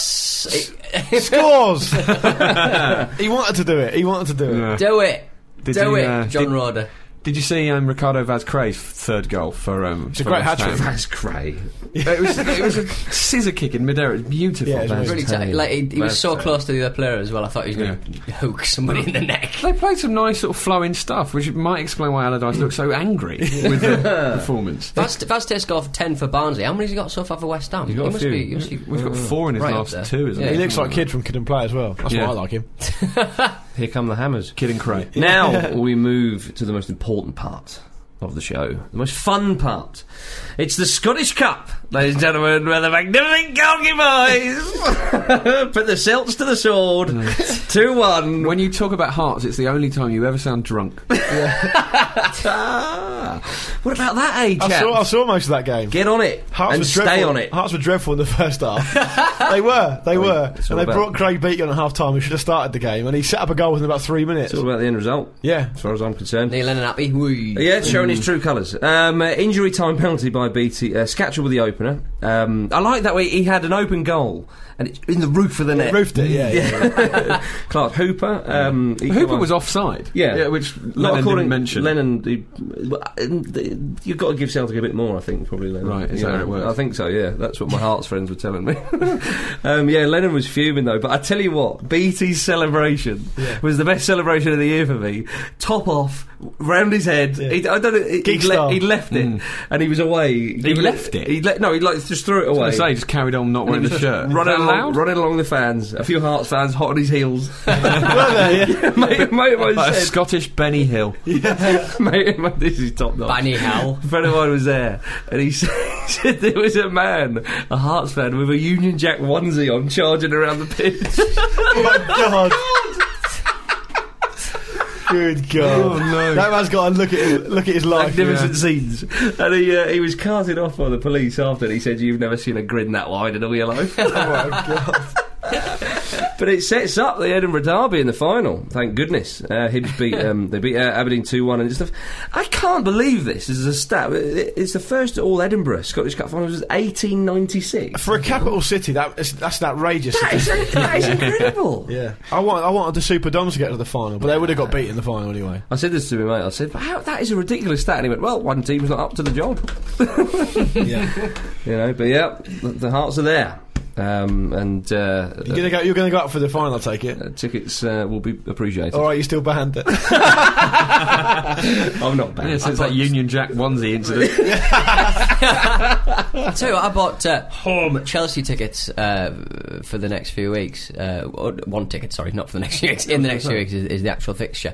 scores. He wanted to do it. Yeah. Do it. John Roder. Did you see Ricardo Vaz-Cray's third goal for? It's a great hat-trick. Vaz-Cray. It was a scissor kick in midair. It was beautiful. Yeah, it was really he was so close to the other player as well. I thought he was going to hook somebody in the neck. They played some nice sort of flowing stuff, which might explain why Allardyce looked so angry with the performance. Vaz scored 10 for Barnsley. How many has he got so far for West Ham? He's got a few. We've got 4 in his last 2, isn't he? He looks like a kid from Kid and Play as well. That's why I like him. Here come the hammers. Kid and Cray. Now we move to the most important part of the show, the most fun part. It's the Scottish Cup, ladies and gentlemen, where the magnificent Galgi boys put the Celts to the sword. 2-1. When you talk about Hearts, it's the only time you ever sound drunk. What about that, chaps? I saw most of that game. Get on it Hearts and stay on it. Hearts were dreadful in the first half. They were. And they brought Craig Beattie on at half time, who should have started the game, and he set up a goal within about 3 minutes. It's all about the end result. Yeah. As far as I'm concerned. Neil Lennon happy. Whee. Yeah, it's showing his true colours. Injury time penalty by Beattie. Scatchell with the opener. I like that way he had an open goal and it's in the roof of the net. Roofed it, yeah. Clark Hooper. Hooper was offside. Yeah, which not Lennon according didn't mention. Lennon, you've got to give Celtic a bit more, I think, probably. Lennon. Right, is that how it works? I think so. Yeah, that's what my Hearts friends were telling me. Yeah, Lennon was fuming though. But I tell you what, Beattie's celebration was the best celebration of the year for me. Top off, round his head. Yeah. I don't know. He'd left it, and he was away. He left it. He just threw it away. I was gonna say, just carried on not wearing the shirt. Running along the fans. A few Hearts fans hot on his heels. Were they? Yeah. Mate of mine like said, a Scottish Benny Hill. mate, this is top notch. Benny Hill. A friend of mine was there, and he said there was a man, a Hearts fan, with a Union Jack onesie on, charging around the pitch. Oh my God. Good God! Oh, no. That man's got to look at his life. Magnificent scenes, and he was carted off by the police after. And he said, "You've never seen a grin that wide in all your life." Oh my God! But it sets up the Edinburgh Derby in the final. Thank goodness. Hibs beat they beat Aberdeen 2-1, and just I can't believe this. This is a stat. It's the first All Edinburgh Scottish Cup final was 1896 for a capital city. That's an outrageous. That is incredible. Yeah, I wanted the Super Dons to get to the final, but they would have got beat in the final anyway. I said this to my mate. I said, "But that is a ridiculous stat." And he went, "Well, one team's not up to the job." Yeah, but the hearts are there. And you're going to go up for the final, I take it. Tickets will be appreciated. All right, you still banned it. I'm not banned. Yeah, since that Union Jack onesie incident. I'll tell you what, I bought home Chelsea tickets for the next few weeks. One ticket, sorry, not for the next few weeks. In the next few weeks is the actual fixture.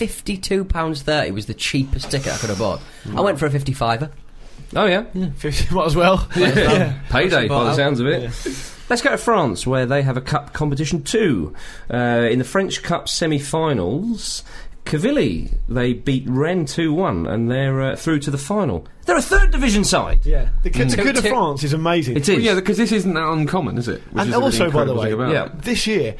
£52.30 was the cheapest ticket I could have bought. I went for a 55er. Oh yeah. 50 might as well. Payday by the sounds of it. Yeah. Let's go to France, where they have a cup competition too. In the French Cup semi-finals, Quevilly, they beat Rennes 2-1, and they're through to the final. They're a third division side. Yeah, the good of France is amazing. It is. Well, yeah, because this isn't that uncommon, is it? And also, by the way, this year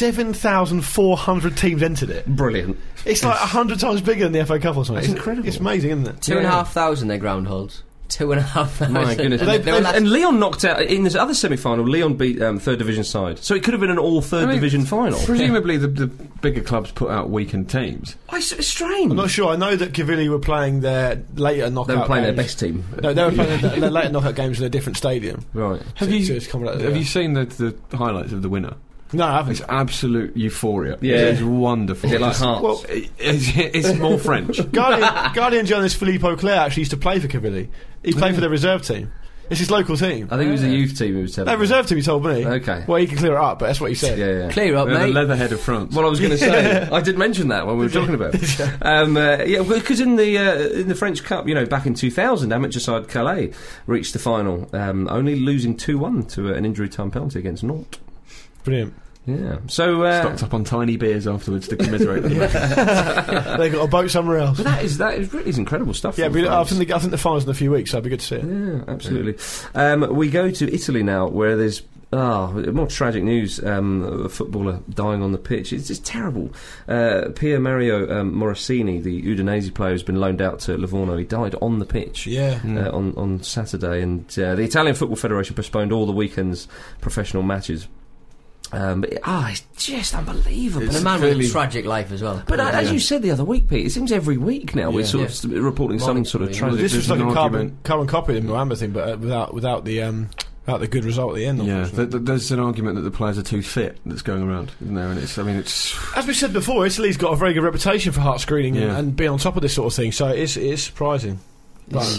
7,400 teams entered it. Brilliant. It's like 100 times bigger than the FA Cup or something. It's incredible. It's amazing, isn't it? 2,500 their ground holds. 2,500. My goodness. And Lyon knocked out in this other semi-final. Lyon beat third division side, so it could have been an all third division final. Presumably, the bigger clubs put out weakened teams. It's strange. I'm not sure. I know that Quevilly were playing their later knockout. They were playing games. their best team. No, they were playing their later knockout games in a different stadium. Right. Have you seen the highlights of the winner? No, I haven't. It's absolute euphoria. Yeah. It's wonderful. Is it like Hearts? Well, it's more French. Guardian journalist Philippe Auclair actually used to play for Quevilly. He played for the reserve team. It's his local team. I think it was a youth team who was telling me. Reserve team, he told me. Okay. Well, he can clear it up, but that's what he said. Yeah. Clear up, mate. The leatherhead of France. Well, I was going to say, I did mention that when we were talking about it. Because in the French Cup, back in 2000, amateur side Calais reached the final, only losing 2-1 to an injury time penalty against Nantes. Brilliant. Yeah. So stocked up on tiny beers afterwards to commiserate them. They got a boat somewhere else. But that is incredible stuff. Yeah, I think the finals in a few weeks, so it'd be good to see it. Yeah, absolutely. We go to Italy now, where there's more tragic news. A footballer dying on the pitch. It's just terrible. Pier Mario Morosini, the Udinese player, has been loaned out to Livorno. He died on the pitch on Saturday, and the Italian Football Federation postponed all the weekend's professional matches. It's just unbelievable. And a man with a tragic life as well. But as you said the other week, Pete, it seems every week now we're sort of reporting some sort of tragic. This was like a carbon copy of the Muamba thing, but without the good result at the end. Yeah, there's an argument that the players are too fit that's going around, isn't there? And it's as we said before, Italy's got a very good reputation for heart screening and being on top of this sort of thing. So it is surprising. Sometimes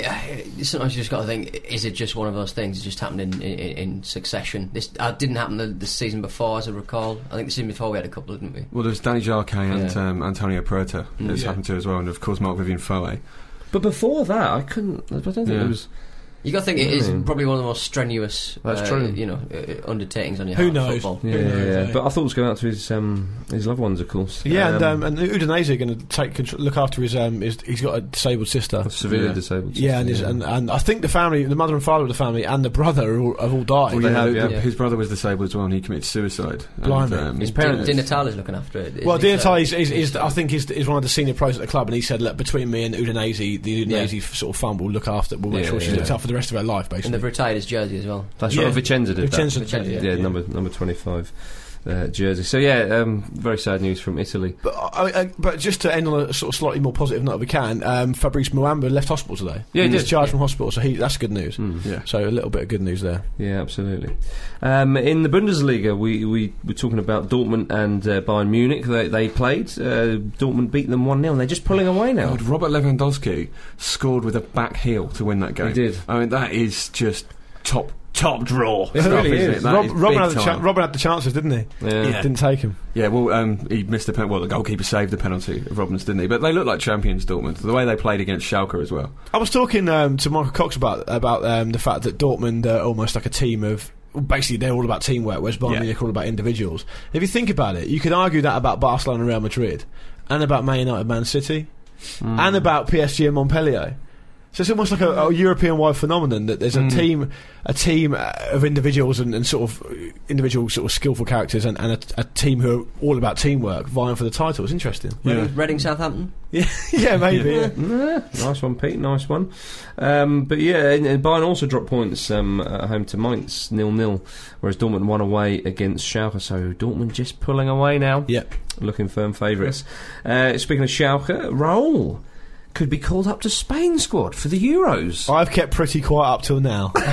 you just got to think: is it just one of those things that just happened in succession? This didn't happen the season before, as I recall. I think the season before we had a couple, didn't we? Well, there's Danny Jacquet and Antonio Puerta that's happened to as well, and of course Marc-Vivien Foé. But before that, I don't think it was. You got to think it is probably one of the most strenuous, undertakings on your Who heart. knows? Football. Yeah. But I thought it was going out to his loved ones, of course. Yeah, and Udinese are going to look after his. He's got a disabled sister, severely disabled. Yeah, and I think the mother and father of the family, and the brother have all died. Well, his brother was disabled as well, and he committed suicide. Blimey. His parents. Di Natale's looking after it. Well, Di Natale is I think is one of the senior pros at the club, and he said, look, between me and Udinese, the Udinese sort of fund will look after. We'll make sure she's looked after the rest of her life, basically. And they've retired his jersey as well. That's right. Vicenza did that. Yeah, number 25 jersey. So very sad news from Italy. But just to end on a sort of slightly more positive note, if we can. Fabrice Muamba left hospital today. Yeah, he discharged from hospital, so that's good news. So a little bit of good news there. Yeah, absolutely. In the Bundesliga, we were talking about Dortmund and Bayern Munich. They played. Dortmund beat them 1-0, and they're just pulling away now. God, Robert Lewandowski scored with a back heel to win that game. He did. I mean, that is just top draw. It really is. Robin had the chances, didn't he? Yeah. Didn't take him. Yeah, well, he missed the penalty. Well, the goalkeeper saved the penalty of Robben's, didn't he? But they look like champions, Dortmund. The way they played against Schalke as well. I was talking to Michael Cox about the fact that Dortmund are almost like a team of. Basically, they're all about teamwork, whereas Bayern Munich are all about individuals. If you think about it, you could argue that about Barcelona and Real Madrid, and about Man United, Man City, and about PSG and Montpellier. So it's almost like a European-wide phenomenon that there's a team of individuals and sort of individual sort of skillful characters and a team who are all about teamwork vying for the title. It's interesting. Reading Southampton? Yeah, maybe. Yeah. Nice one, Pete. Nice one. But yeah, and Bayern also dropped points at home to Mainz 0-0, whereas Dortmund won away against Schalke. So Dortmund just pulling away now. Yep. Looking firm favourites. Speaking of Schalke, Raul could be called up to Spain squad for the Euros. I've kept pretty quiet up till now. But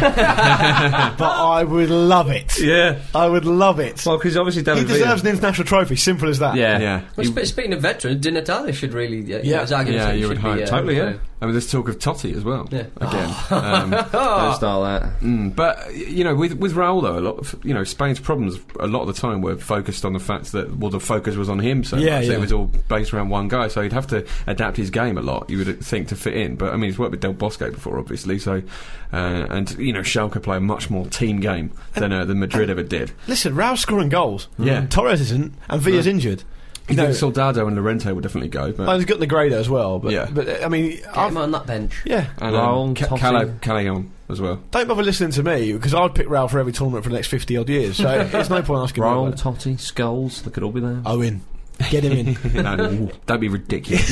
I would love it. Yeah. I would love it. Well, because obviously David he deserves an international trophy, simple as that. Yeah. Well, speaking of veterans, Di Natale should really... you would hope. Totally, yeah. I mean, there's talk of Totti as well. Yeah. Again. Don't start that. But, you know, with Raul, though, a lot of, Spain's problems a lot of the time were focused on the fact that, the focus was on him so much. So it was all based around one guy, so he'd have to adapt his game a lot, you would think, to fit in. But I mean, he's worked with Del Bosque before, obviously. So, Schalke play a much more team game than Madrid ever did. Listen, Raul's scoring goals. Yeah, Torres isn't, and Villa's injured. I think Soldado and Llorente will definitely go. But he's got Negredo as well. But I mean, get him on that bench. Yeah, and Callejon as well. Don't bother listening to me because I'd pick Raul for every tournament for the next 50 odd years. So there's no point asking. Raul, Totti, Scholes, they could all be there. Owen. Get him in. No, don't be ridiculous.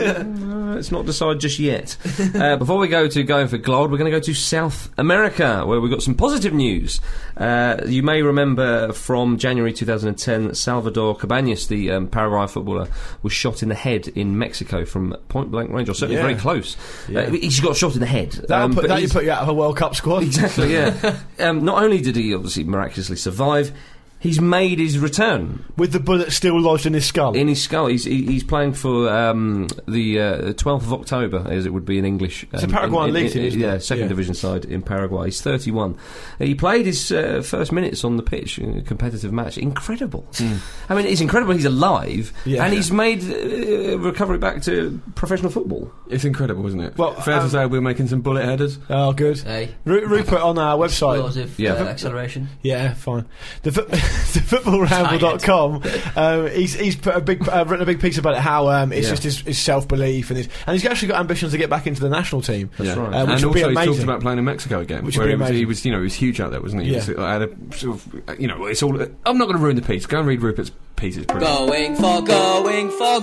It's not decided just yet. Before we go for gold, we're going to go to South America, where we've got some positive news. You may remember from January 2010 that Salvador Cabañas, the Paraguay footballer, was shot in the head in Mexico from point blank range, or certainly very close. He's got shot in the head. That'll put you out of a World Cup squad. Exactly, yeah. Not only did he obviously miraculously survive, he's made his return with the bullet still lodged in his skull. He's playing for the 12th of October, as it would be in English. It's a Paraguayan league team, isn't it? Second division side in Paraguay. He's 31. He played his first minutes on the pitch in a competitive match. Incredible. I mean, it's incredible he's alive, and he's made recovery back to professional football. It's incredible, isn't it? Well, fair to say we're making some bullet headers. Oh, good. Hey. Rupert on our website. Explosive acceleration. Yeah, fine. The footballramble.com, he's put written a big piece about it, how it's just his self-belief and he's actually got ambitions to get back into the national team. That's right. And also he talked about playing in Mexico again, which would be amazing. He was huge out there, wasn't he? Yeah. I had a sort of, it's all. I'm not going to ruin the piece. Go and read Rupert's piece. It's brilliant. Going for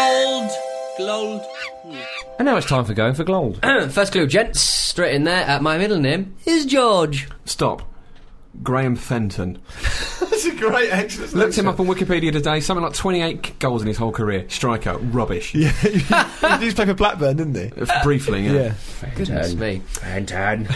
gold. And now it's time for going for gold. First clue, gents, straight in there. My middle name is George. Stop. Graham Fenton. That's a great excellent. Looked him up on Wikipedia today. Something like 28 goals in his whole career. Strikeout, rubbish. Yeah, he used to play for Blackburn, didn't he? Briefly, yeah. Goodness me. Fenton.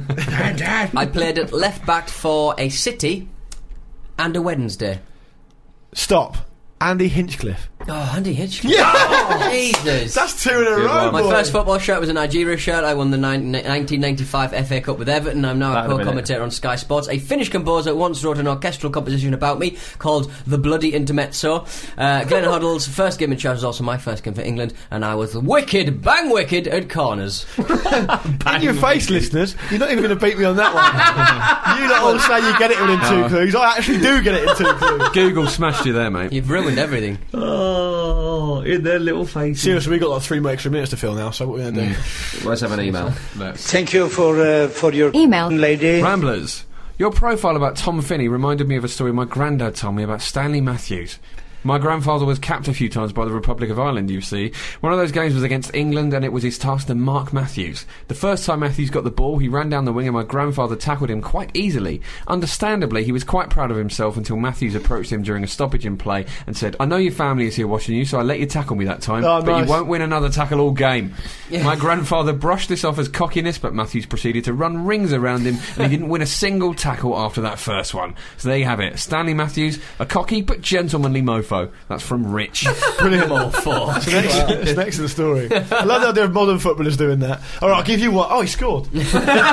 I played at left back for a City and a Wednesday. Stop. Andy Hinchcliffe. Oh, Andy Hinchcliffe. Yeah! Oh, Jesus. That's 2 in a row, My first football shirt was a Nigeria shirt. I won the 1995 FA Cup with Everton. I'm now a co-commentator on Sky Sports. A Finnish composer once wrote an orchestral composition about me called The Bloody Intermezzo. Glenn Hoddle's first game in charge was also my first game for England, and I was bang wicked at corners. In your face, listeners. You're not even going to beat me on that one. You lot all say you get it in 2 clues. I actually do get it in 2 clues. Google smashed you there, mate. You've ruined everything. Oh, in their little faces. Seriously, we've got like 3 more extra minutes to fill now, so what are we going to do? Let's have an email. Thank you for your email, lady. Ramblers, your profile about Tom Finney reminded me of a story my granddad told me about Stanley Matthews. My grandfather was capped a few times by the Republic of Ireland, you see. One of those games was against England, and it was his task to mark Matthews. The first time Matthews got the ball, he ran down the wing and my grandfather tackled him quite easily. Understandably, he was quite proud of himself until Matthews approached him during a stoppage in play and said, "I know your family is here watching you, so I let you tackle me that time, but you won't win another tackle all game." Yeah. My grandfather brushed this off as cockiness, but Matthews proceeded to run rings around him, and he didn't win a single tackle after that first one. So there you have it. Stanley Matthews, a cocky but gentlemanly mofo. That's from Rich. Brilliant. All four. It's an excellent story. I love the idea of modern footballers doing that. All right, I'll give you one. Oh, he scored. Wow,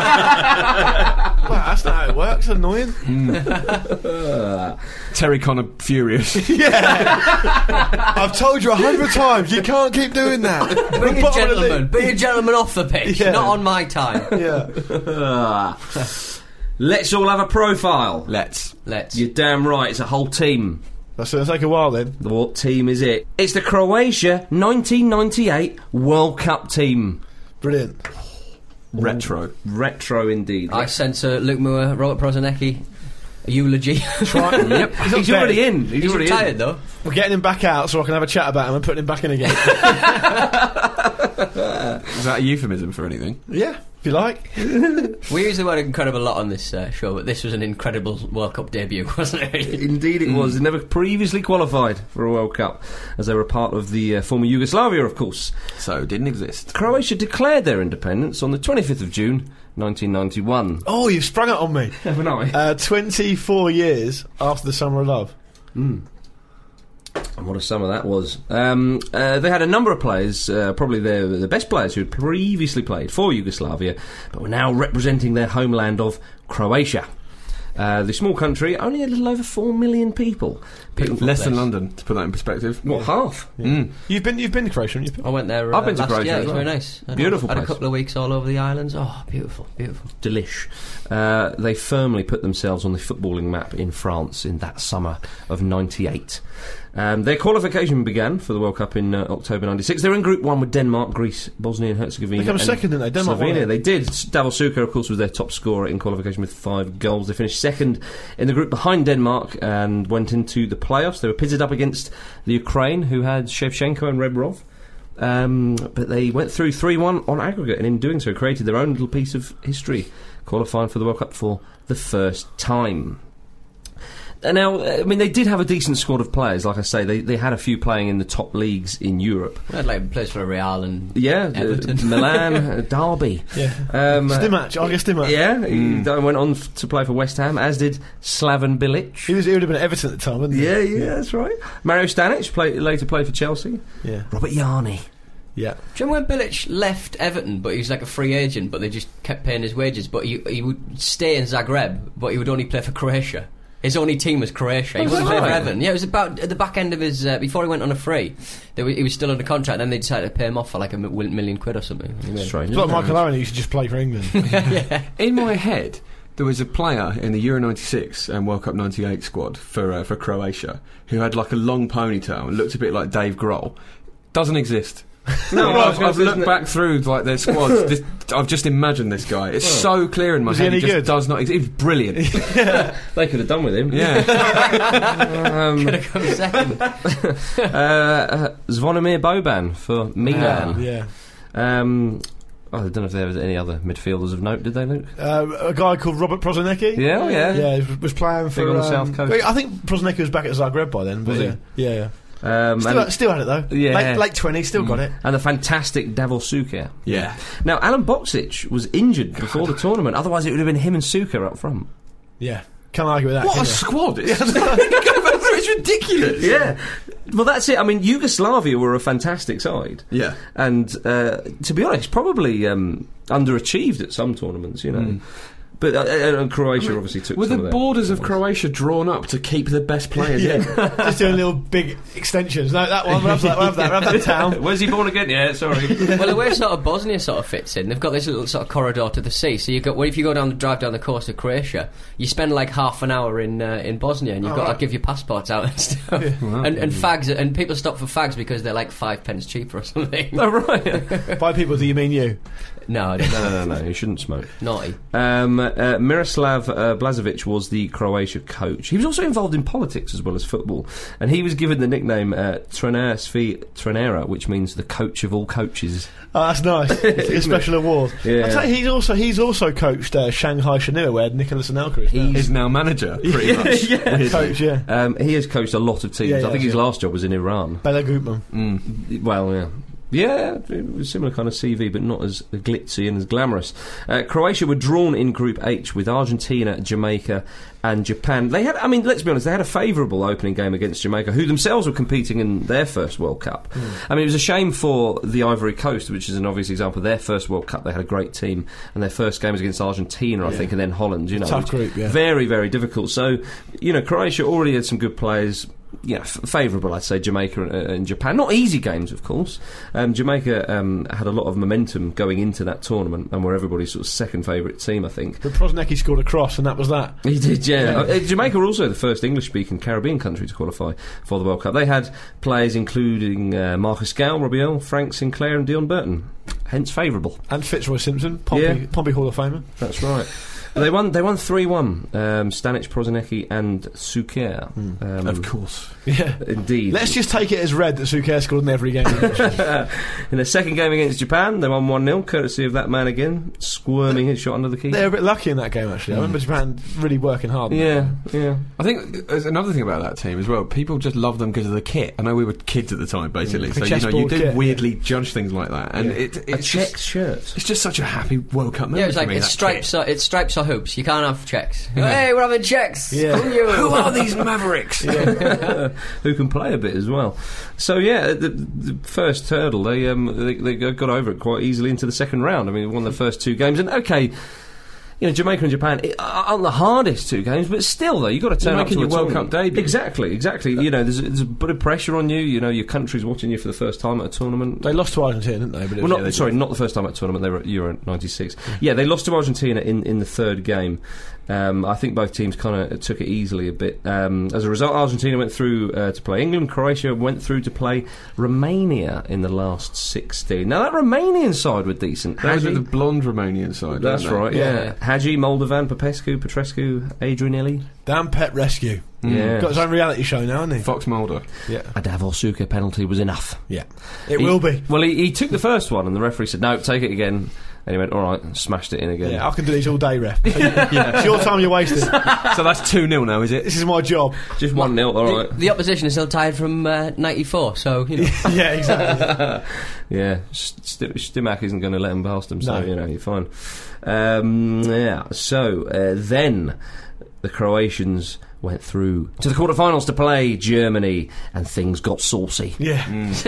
that's not how it works. Annoying. Terry Connor furious. Yeah. I've told you 100 times you can't keep doing that. Be a gentleman off the pitch, not on my time. Yeah. Let's all have a profile. Let's. You're damn right. It's a whole team. That's going to take a while then. What team is it? It's the Croatia 1998 World Cup team. Brilliant. Retro indeed. I sense Luke Moore, Robert Prosanecki, a eulogy. Yep. He's already in. He's already retired though. We're getting him back out so I can have a chat about him and putting him back in again. Is that a euphemism for anything? Yeah, if you like. We use the word incredible a lot on this show, but this was an incredible World Cup debut, wasn't it? Indeed it was. They never previously qualified for a World Cup, as they were part of the former Yugoslavia, of course. So, didn't exist. Croatia declared their independence on the 25th of June, 1991. Oh, you've sprung it on me. Haven't I? 24 years after the Summer of Love. And what a summer that was. They had a number of players, probably the best players who had previously played for Yugoslavia, but were now representing their homeland of Croatia. The small country, only a little over 4 million people. Less than London, to put that in perspective. What, half? Yeah. You've been to Croatia, haven't you? I went there. I've been to last Croatia. year. It was well. very nice. Beautiful Had place. a couple of weeks all over the islands. Oh, beautiful. Delish. They firmly put themselves on the footballing map in France in that summer of '98. Their qualification began for the World Cup in October '96. They were in Group 1 with Denmark, Greece, Bosnia and Herzegovina. They come second, didn't they? Denmark Slovenia. They did. Davor Suker, of course, was their top scorer in qualification with 5 goals. They finished second in the group behind Denmark and went into the playoffs. They were pitted up against the Ukraine, who had Shevchenko and Rebrov. But they went through 3-1 on aggregate, and in doing so created their own little piece of history, qualifying for the World Cup for the first time. Now, I mean, they did have a decent squad of players. Like I say, they had a few playing in the top leagues in Europe. They had like players for Real and Milan, Everton. Derby. Yeah. Stimac, Argus Stimac. Yeah, he went on to play for West Ham, as did Slaven Bilic. He would have been at Everton at the time, wouldn't he? Yeah, that's right. Mario Stanic later played for Chelsea. Yeah. Robert Yarni. Yeah. Do you remember when Bilic left Everton, but he was like a free agent, but they just kept paying his wages, but he would stay in Zagreb, but he would only play for Croatia. His only team was Croatia. He wasn't playing for Everton. Yeah, it was about at the back end of his before he went on a free. He was still under contract. Then they decided to pay him off for like £1 million or something. Strange. It's like Michael Owen, who used to just play for England. Yeah. In my head, there was a player in the Euro '96 and World Cup '98 squad for Croatia who had like a long ponytail and looked a bit like Dave Grohl. Doesn't exist. No, I've looked back through like their squads. I've just imagined this guy. It's so clear in my head. He just does not. He was brilliant. They could have done with him. Yeah. Could have come second. Zvonimir Boban for Milan. Yeah. I don't know if there was any other midfielders of note, did they, Luke? A guy called Robert Prosanecki. Yeah, Yeah, he was playing for on the South Coast. I think Prosanecki was back at Zagreb by then. But Was he? Yeah. And Still had it though. Yeah. Late 20s, still got it. the fantastic Davor Suker. Yeah. Now, Alan Boksic was injured before the tournament. Otherwise, it would have been him and Suker up front. Yeah. Can't argue with that. What can a you? squad! It's ridiculous. Yeah. Well, that's it. I mean, Yugoslavia were a fantastic side. Yeah. And to be honest, probably underachieved at some tournaments, you know. But Croatia obviously took Were some the of borders of Croatia drawn up to keep the best players in? Just doing little big extensions. No, that one. We'll have that town. Where's he born again? Yeah, sorry. Well, the way sort of Bosnia sort of fits in, they've got this little sort of corridor to the sea. So if you go drive down the coast of Croatia, you spend like half an hour in Bosnia, and you've got to give your passports out and stuff. Yeah. Wow. And fags, and people stop for fags because they're like 5 pence cheaper or something. Oh, right. By people, do you mean you? No, I don't know. No, you shouldn't smoke. Naughty. Miroslav Blažević was the Croatia coach. He was also involved in politics as well as football, and he was given the nickname Trener Svi Trenera, which means the coach of all coaches. Oh, that's nice. It's a special award. Yeah. I tell you, he's also coached Shanghai Shenhua, where Nicolas Anelka is now. He's now manager, pretty much. Yeah. Coach, yeah. He has coached a lot of teams. Yeah, I think his last job was in Iran. Bela Gutman. Well, yeah. Yeah, it was a similar kind of CV, but not as glitzy and as glamorous. Croatia were drawn in Group H with Argentina, Jamaica and Japan. They had, I mean, let's be honest, they had a favourable opening game against Jamaica, who themselves were competing in their first World Cup. I mean, it was a shame for the Ivory Coast, which is an obvious example of their first World Cup. They had a great team, and their first game was against Argentina, I think, and then Holland. You know, tough group, yeah. Very, very difficult. So, you know, Croatia already had some good players. Yeah, favourable, I'd say, Jamaica and Japan. Not easy games, of course. Jamaica had a lot of momentum going into that tournament and were everybody's sort of second favourite team, I think. But Prosanecki scored a cross, and that was that. He did, yeah. Jamaica were also the first English-speaking Caribbean country to qualify for the World Cup. They had players including Marcus Gayle, Robbie Earle, Frank Sinclair and Dion Burton. hence favourable. And Fitzroy Simpson, Pompey Hall of Famer. That's right. They won 3-1. Stanic, Prosinecki and Souquet. Of course. Yeah. Indeed. Let's just take it as read that Souquet scored in every game. In the second game against Japan, they won 1-0, courtesy of that man again, squirming his shot under the keeper. They were a bit lucky in that game, actually. I remember Japan really working hard. Yeah. I think there's another thing about that team as well. People just love them because of the kit. I know we were kids at the time, basically. So, you do weirdly judge things like that. And it's a checked shirt. It's just such a happy World Cup moment. Yeah, it's like it's stripes or hoops. You can't have checks. Hey, we're having checks. Yeah. Who are these mavericks? Who can play a bit as well. So the first hurdle, they got over it quite easily into the second round. I mean, they won the first 2 games, and okay. Jamaica and Japan aren't the hardest 2 games, but still, though, you've got to turn up to your World Cup debut. Exactly. There's a bit of pressure on you. Your country's watching you for the first time at a tournament. They lost to Argentina, didn't they? But not the first time at a tournament. They were at Euro '96. Yeah, they lost to Argentina in the third game. I think both teams kind of took it easily a bit. As a result, Argentina went through to play England. Croatia went through to play Romania in the last 16. Now, that Romanian side were decent. That was the blonde Romanian side. That's right, yeah. Hagi, Moldovan, Petrescu, Adrianelli. Dan Petrescu. Yeah. Got his own reality show now, hasn't he? Fox Mulder. Yeah. A Davor Suker penalty was enough. Yeah. It will be. Well, he took the first one, and the referee said, no, take it again. And he went, all right, and smashed it in again. Yeah, I can do these all day, ref. It's your time you're wasting. So that's 2-0 now, is it? This is my job. Just 1-0, all right. The opposition is still tied from 94, so, Yeah, exactly. Yeah, Stimac isn't going to let him past him, so, you're fine. So then the Croatians went through to the quarterfinals to play Germany, and things got saucy. Yeah.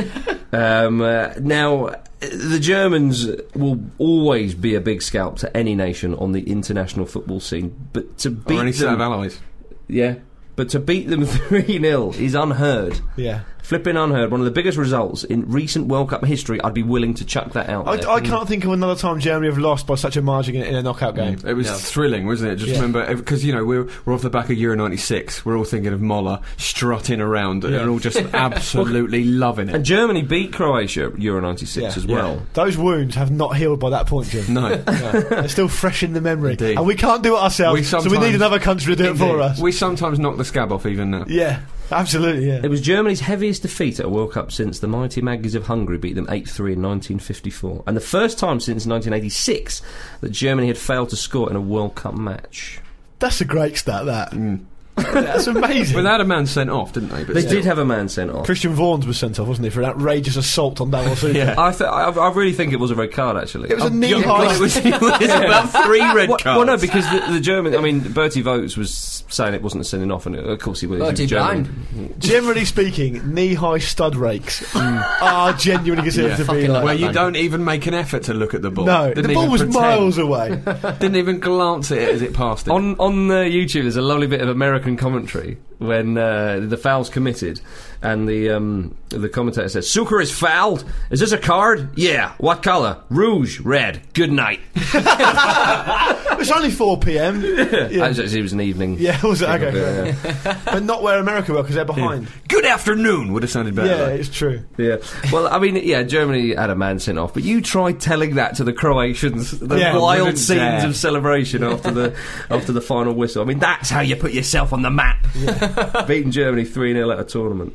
Now, the Germans will always be a big scalp to any nation on the international football scene, but to beat any set of allies. Yeah, but to beat them 3-0 is unheard. Yeah. Flipping unheard. One of the biggest results in recent World Cup history. I'd be willing to chuck that out. I can't think of another time Germany have lost by such a margin in a knockout game. It was thrilling, wasn't it? Just remember, because we're off the back of Euro '96. We're all thinking of Moller strutting around and all just absolutely loving it. And Germany beat Croatia Euro '96 as well. Yeah. Those wounds have not healed by that point, Jim. No. They're still fresh in the memory. Indeed. And we can't do it ourselves, so we need another country to do it for us. We sometimes knock the scab off even now. Yeah. Absolutely, yeah. It was Germany's heaviest defeat at a World Cup since the mighty Maggies of Hungary beat them 8-3 in 1954, and the first time since 1986 that Germany had failed to score in a World Cup match. That's a great stat, that. That's amazing. But they had a man sent off, didn't they? But they did have a man sent off. Christian Vaughan was sent off, wasn't he, for an outrageous assault on Davor Suker? Yeah. I really think it was a red card, actually. It was a knee-high. It was about 3 red cards. Well, no, because the German... I mean, Bertie Vogts was saying it wasn't a sending off, and of course he was. Bertie blind. Generally speaking, knee-high stud rakes are genuinely considered to be like... Where you don't even make an effort to look at the ball. No, the ball was miles away. Didn't even glance at it as it passed it. On YouTube, there's a lovely bit of American commentary when the foul's committed, and the commentator says, Suker is fouled. Is this a card? Yeah. What colour? Rouge. Red. Good night. It's only 4 p.m. Yeah. It was an evening. Yeah, was it? Okay. But not where America were, because they're behind. Good afternoon would have sounded better. Yeah, it's true. Yeah. Well, I mean, Germany had a man sent off, but you tried telling that to the Croatians, the wild scenes of celebration after the final whistle. I mean, that's how you put yourself on the map. Yeah. Beating Germany 3-0 at a tournament.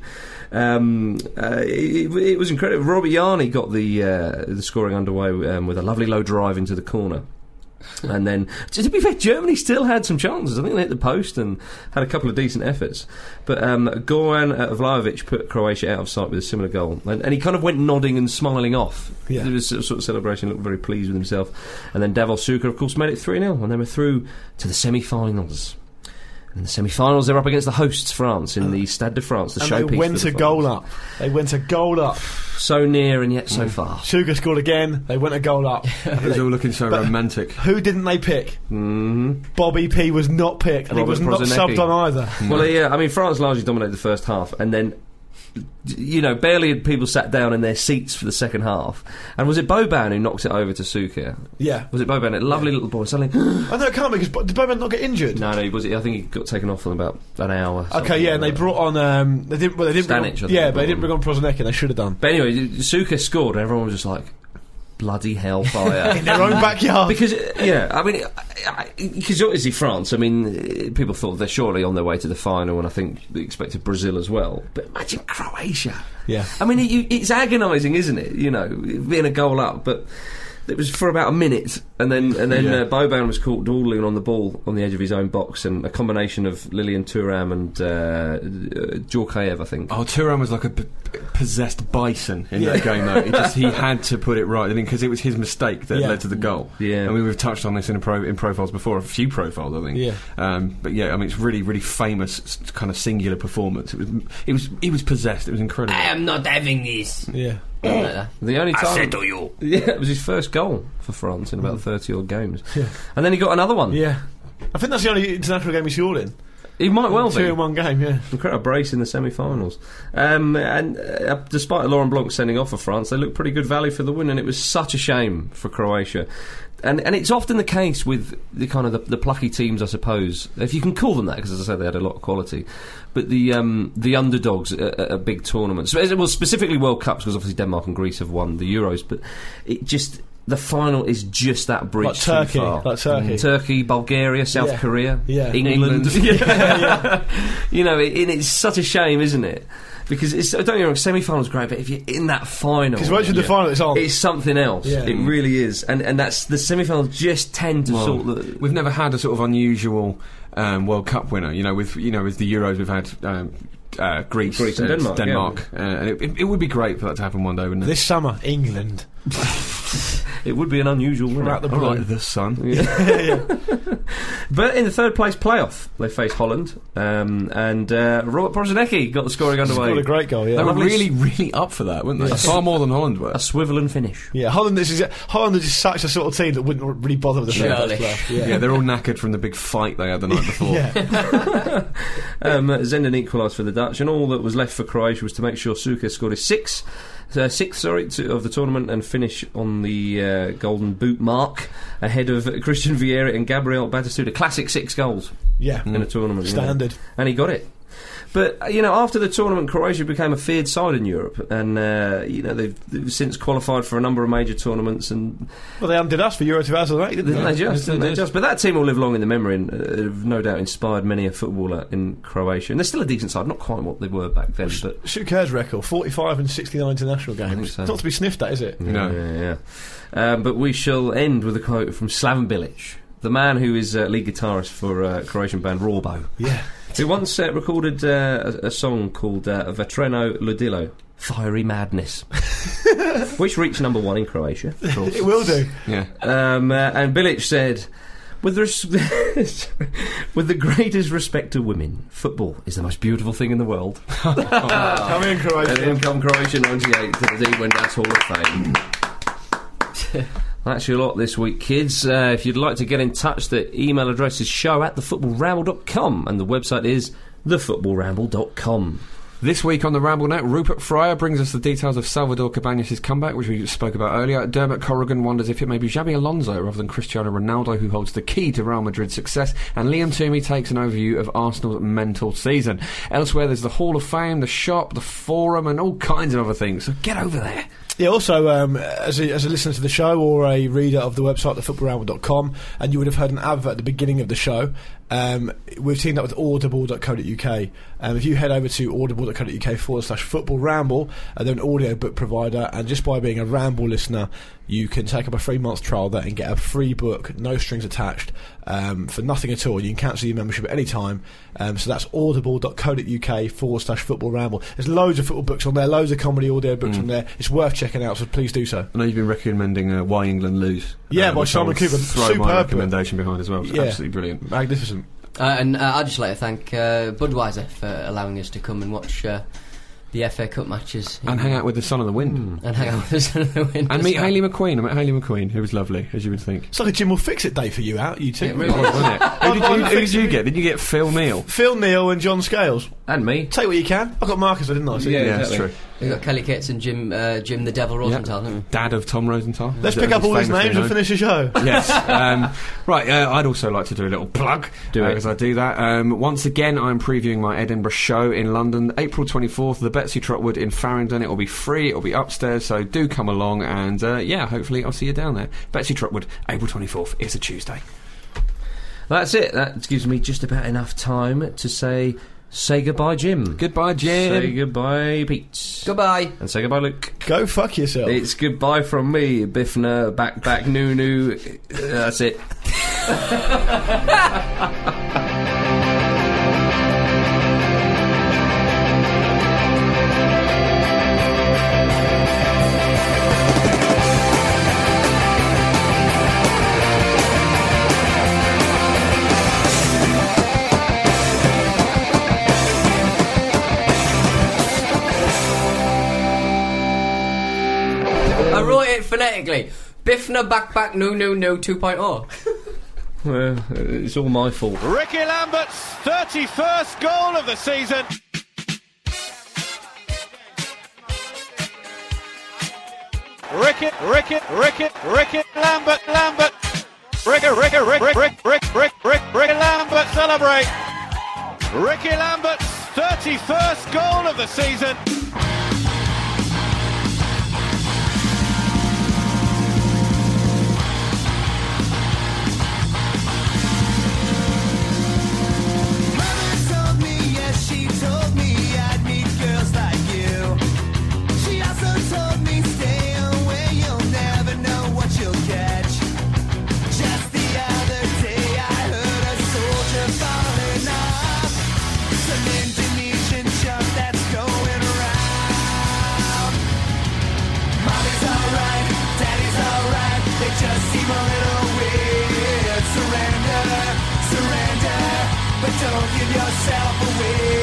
It was incredible. Robert Yarni got the scoring underway with a lovely low drive into the corner. And then, to be fair, Germany still had some chances. I think they hit the post and had a couple of decent efforts. But Goran Vlahovic put Croatia out of sight with a similar goal. And he kind of went nodding and smiling off. Yeah. It was a sort of celebration, looked very pleased with himself. And then Davor Suker, of course, made it 3-0. And they were through to the semi-finals. In the semi-finals, they're up against the hosts, France, in the Stade de France, the showpiece. They went a goal up. They went a goal up. So near and yet so far. Sugar scored again. They went a goal up. It was all looking so romantic. Who didn't they pick? Bobby P was not picked, and he was not subbed on either. Well, yeah, I mean, France largely dominated the first half, and then, barely had people sat down in their seats for the second half. And was it Boban who knocks it over to Suker? Yeah. Was it Boban? A lovely little boy. Suddenly, I know it can't be, because did Boban not get injured? No, I think he got taken off in about an hour. Okay, yeah, and they brought on... they didn't Stanic, bring on, but they didn't bring on Prosinecki, and they should have done. But anyway, Suker scored, and everyone was just like... bloody hellfire in their own backyard. Because because obviously France. I mean, people thought they're surely on their way to the final, and I think they expected Brazil as well. But imagine Croatia. Yeah, I mean, it's agonising, isn't it? You know, being a goal up, but. It was for about a minute, and then Boban was caught dawdling on the ball on the edge of his own box, and a combination of Lilian Thuram and Djorkaeff, I think. Oh, Thuram was like a possessed bison in that game, though. He had to put it right, I mean, because it was his mistake that led to the goal. Yeah, and we've touched on this in profiles before, a few profiles, I think. Yeah, but yeah, I mean, it's really, really famous kind of singular performance. He was possessed. It was incredible. I am not having this. Yeah. The only time I said to you. Yeah, it was his first goal for France in about 30 odd games. Yeah. And then he got another one. Yeah. I think that's the only international game he's scored in. He might well be. 2 in one game, yeah. Incredible brace in the semi-finals. Despite Laurent Blanc sending off for France, they looked pretty good value for the win, and it was such a shame for Croatia. And it's often the case with the kind of the plucky teams, I suppose, if you can call them that, because as I said, they had a lot of quality. But the underdogs at big tournaments, well, specifically World Cups, because obviously Denmark and Greece have won the Euros, but it just. The final is just that bridge like too far. Like Turkey. Turkey, Bulgaria, South Korea, England. You know, it's such a shame, isn't it? Because don't get me wrong, semi-final's great, but if you're in that final, because once you're in the final, it's on. It's something else. Yeah. It really is, and that's the semi-finals just tend to We've never had a sort of unusual World Cup winner. You know, with the Euros, we've had. Greece and Denmark. And it would be great for that to happen one day, wouldn't it? This summer, England. It would be an unusual win. Out the blue. Right, the sun. Yeah. But in the third place playoff, they faced Holland, and Robert Prosinecki got the scoring underway. Scored a great goal. Yeah, they were really, really up for that, weren't they? Far more than Holland were. A swivel and finish. Yeah, Holland is just such a sort of team that wouldn't really bother with the third place playoff. Yeah, they're all knackered from the big fight they had the night before. Zenden equalised for the Dutch, and all that was left for Croatia was to make sure Suker scored his sixth of the tournament and finish on the golden boot mark ahead of Christian Vieira and Gabriel Batistuta. Classic 6 goals in a tournament. Standard. You know? And he got it. But, you know, after the tournament, Croatia became a feared side in Europe, and, you know, they've since qualified for a number of major tournaments. And well, they undid us for Euro 2008, didn't they? They just. But that team will live long in the memory and have no doubt inspired many a footballer in Croatia. And they're still a decent side, not quite what they were back then. But Suker's record, 45 and 69 international games. So. Not to be sniffed at, is it? No. Yeah. But we shall end with a quote from Slaven Bilic, the man who is lead guitarist for Croatian band Rawbo. Yeah. Who once recorded a song called Vatreno Ludilo, Fiery Madness, which reached number 1 in Croatia, of course. It will do. Yeah. And Bilic said, with the greatest respect to women, football is the most beautiful thing in the world. Come in, Croatia. And in come Croatia 98 to the Dean Windass Hall of Fame. That's your lot this week, kids. If you'd like to get in touch, the email address is show@thefootballramble.com, and the website is thefootballramble.com. This week on the Ramble Net, Rupert Fryer brings us the details of Salvador Cabanas' comeback, which we spoke about earlier. Dermot Corrigan wonders if it may be Xabi Alonso rather than Cristiano Ronaldo who holds the key to Real Madrid's success, and Liam Toomey takes an overview of Arsenal's mental season. Elsewhere, there's the Hall of Fame, the shop, the forum, and all kinds of other things, so get over there. Yeah, also, as a listener to the show or a reader of the website, thefootballramble.com, and you would have heard an advert at the beginning of the show, we've teamed up with audible.co.uk. If you head over to audible.co.uk/footballramble, they're an audio book provider, and just by being a Ramble listener, you can take up a 3-month trial there and get a free book, no strings attached, for nothing at all. You can cancel your membership at any time. So that's audible.co.uk/footballramble. There's loads of football books on there, loads of comedy audio books on there. It's worth checking out, so please do so. I know you've been recommending Why England Lose. Yeah, by Simon Cooper. Throw my recommendation behind as well. It's absolutely brilliant. Magnificent. And I'd just like to thank Budweiser for allowing us to come and watch the FA Cup matches. And hang out with the Son of the Wind. And hang out with the Son of the Wind. And meet Hayley McQueen. I met Hayley McQueen, who was lovely, as you would think. It's like a Jim Will Fix It day for you out, you two. It really was, wasn't it? Who did you get? Did you get Phil Neal? Phil Neal and John Scales. And me. Take what you can. I got Marcus, didn't I? Yeah, exactly. That's true. We've got Kelly Cates and Jim the Devil Rosenthal, haven't we? Dad of Tom Rosenthal. Let's pick up all these names and finish the show. Yes. Right, I'd also like to do a little plug, as I do that. Once again, I'm previewing my Edinburgh show in London, April 24th, the Betsy Trotwood in Farringdon. It'll be free, it'll be upstairs, so do come along, and hopefully I'll see you down there. Betsy Trotwood, April 24th. It's a Tuesday. That's it. That gives me just about enough time to say goodbye, Jim. Goodbye, Jim. Say goodbye, Pete. Goodbye. And say goodbye, Luke. Go fuck yourself. It's goodbye from me, Biffner, back, Nunu. That's it. I wrote it phonetically. Biffner back no 2.0. Well, it's all my fault. Ricky Lambert's 31st goal of the season. Ricky Lambert. Ricky Lambert celebrate. Ricky Lambert's 31st goal of the season. Don't give yourself away.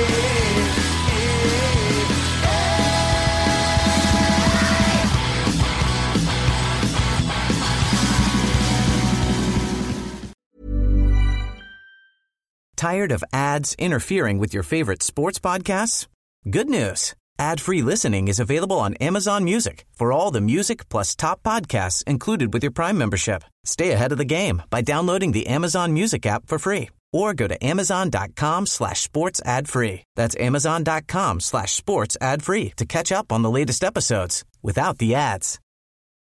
Tired of ads interfering with your favorite sports podcasts? Good news. Ad-free listening is available on Amazon Music for all the music plus top podcasts included with your Prime membership. Stay ahead of the game by downloading the Amazon Music app for free. Or go to amazon.com/sports ad free. That's amazon.com/sports ad free to catch up on the latest episodes without the ads.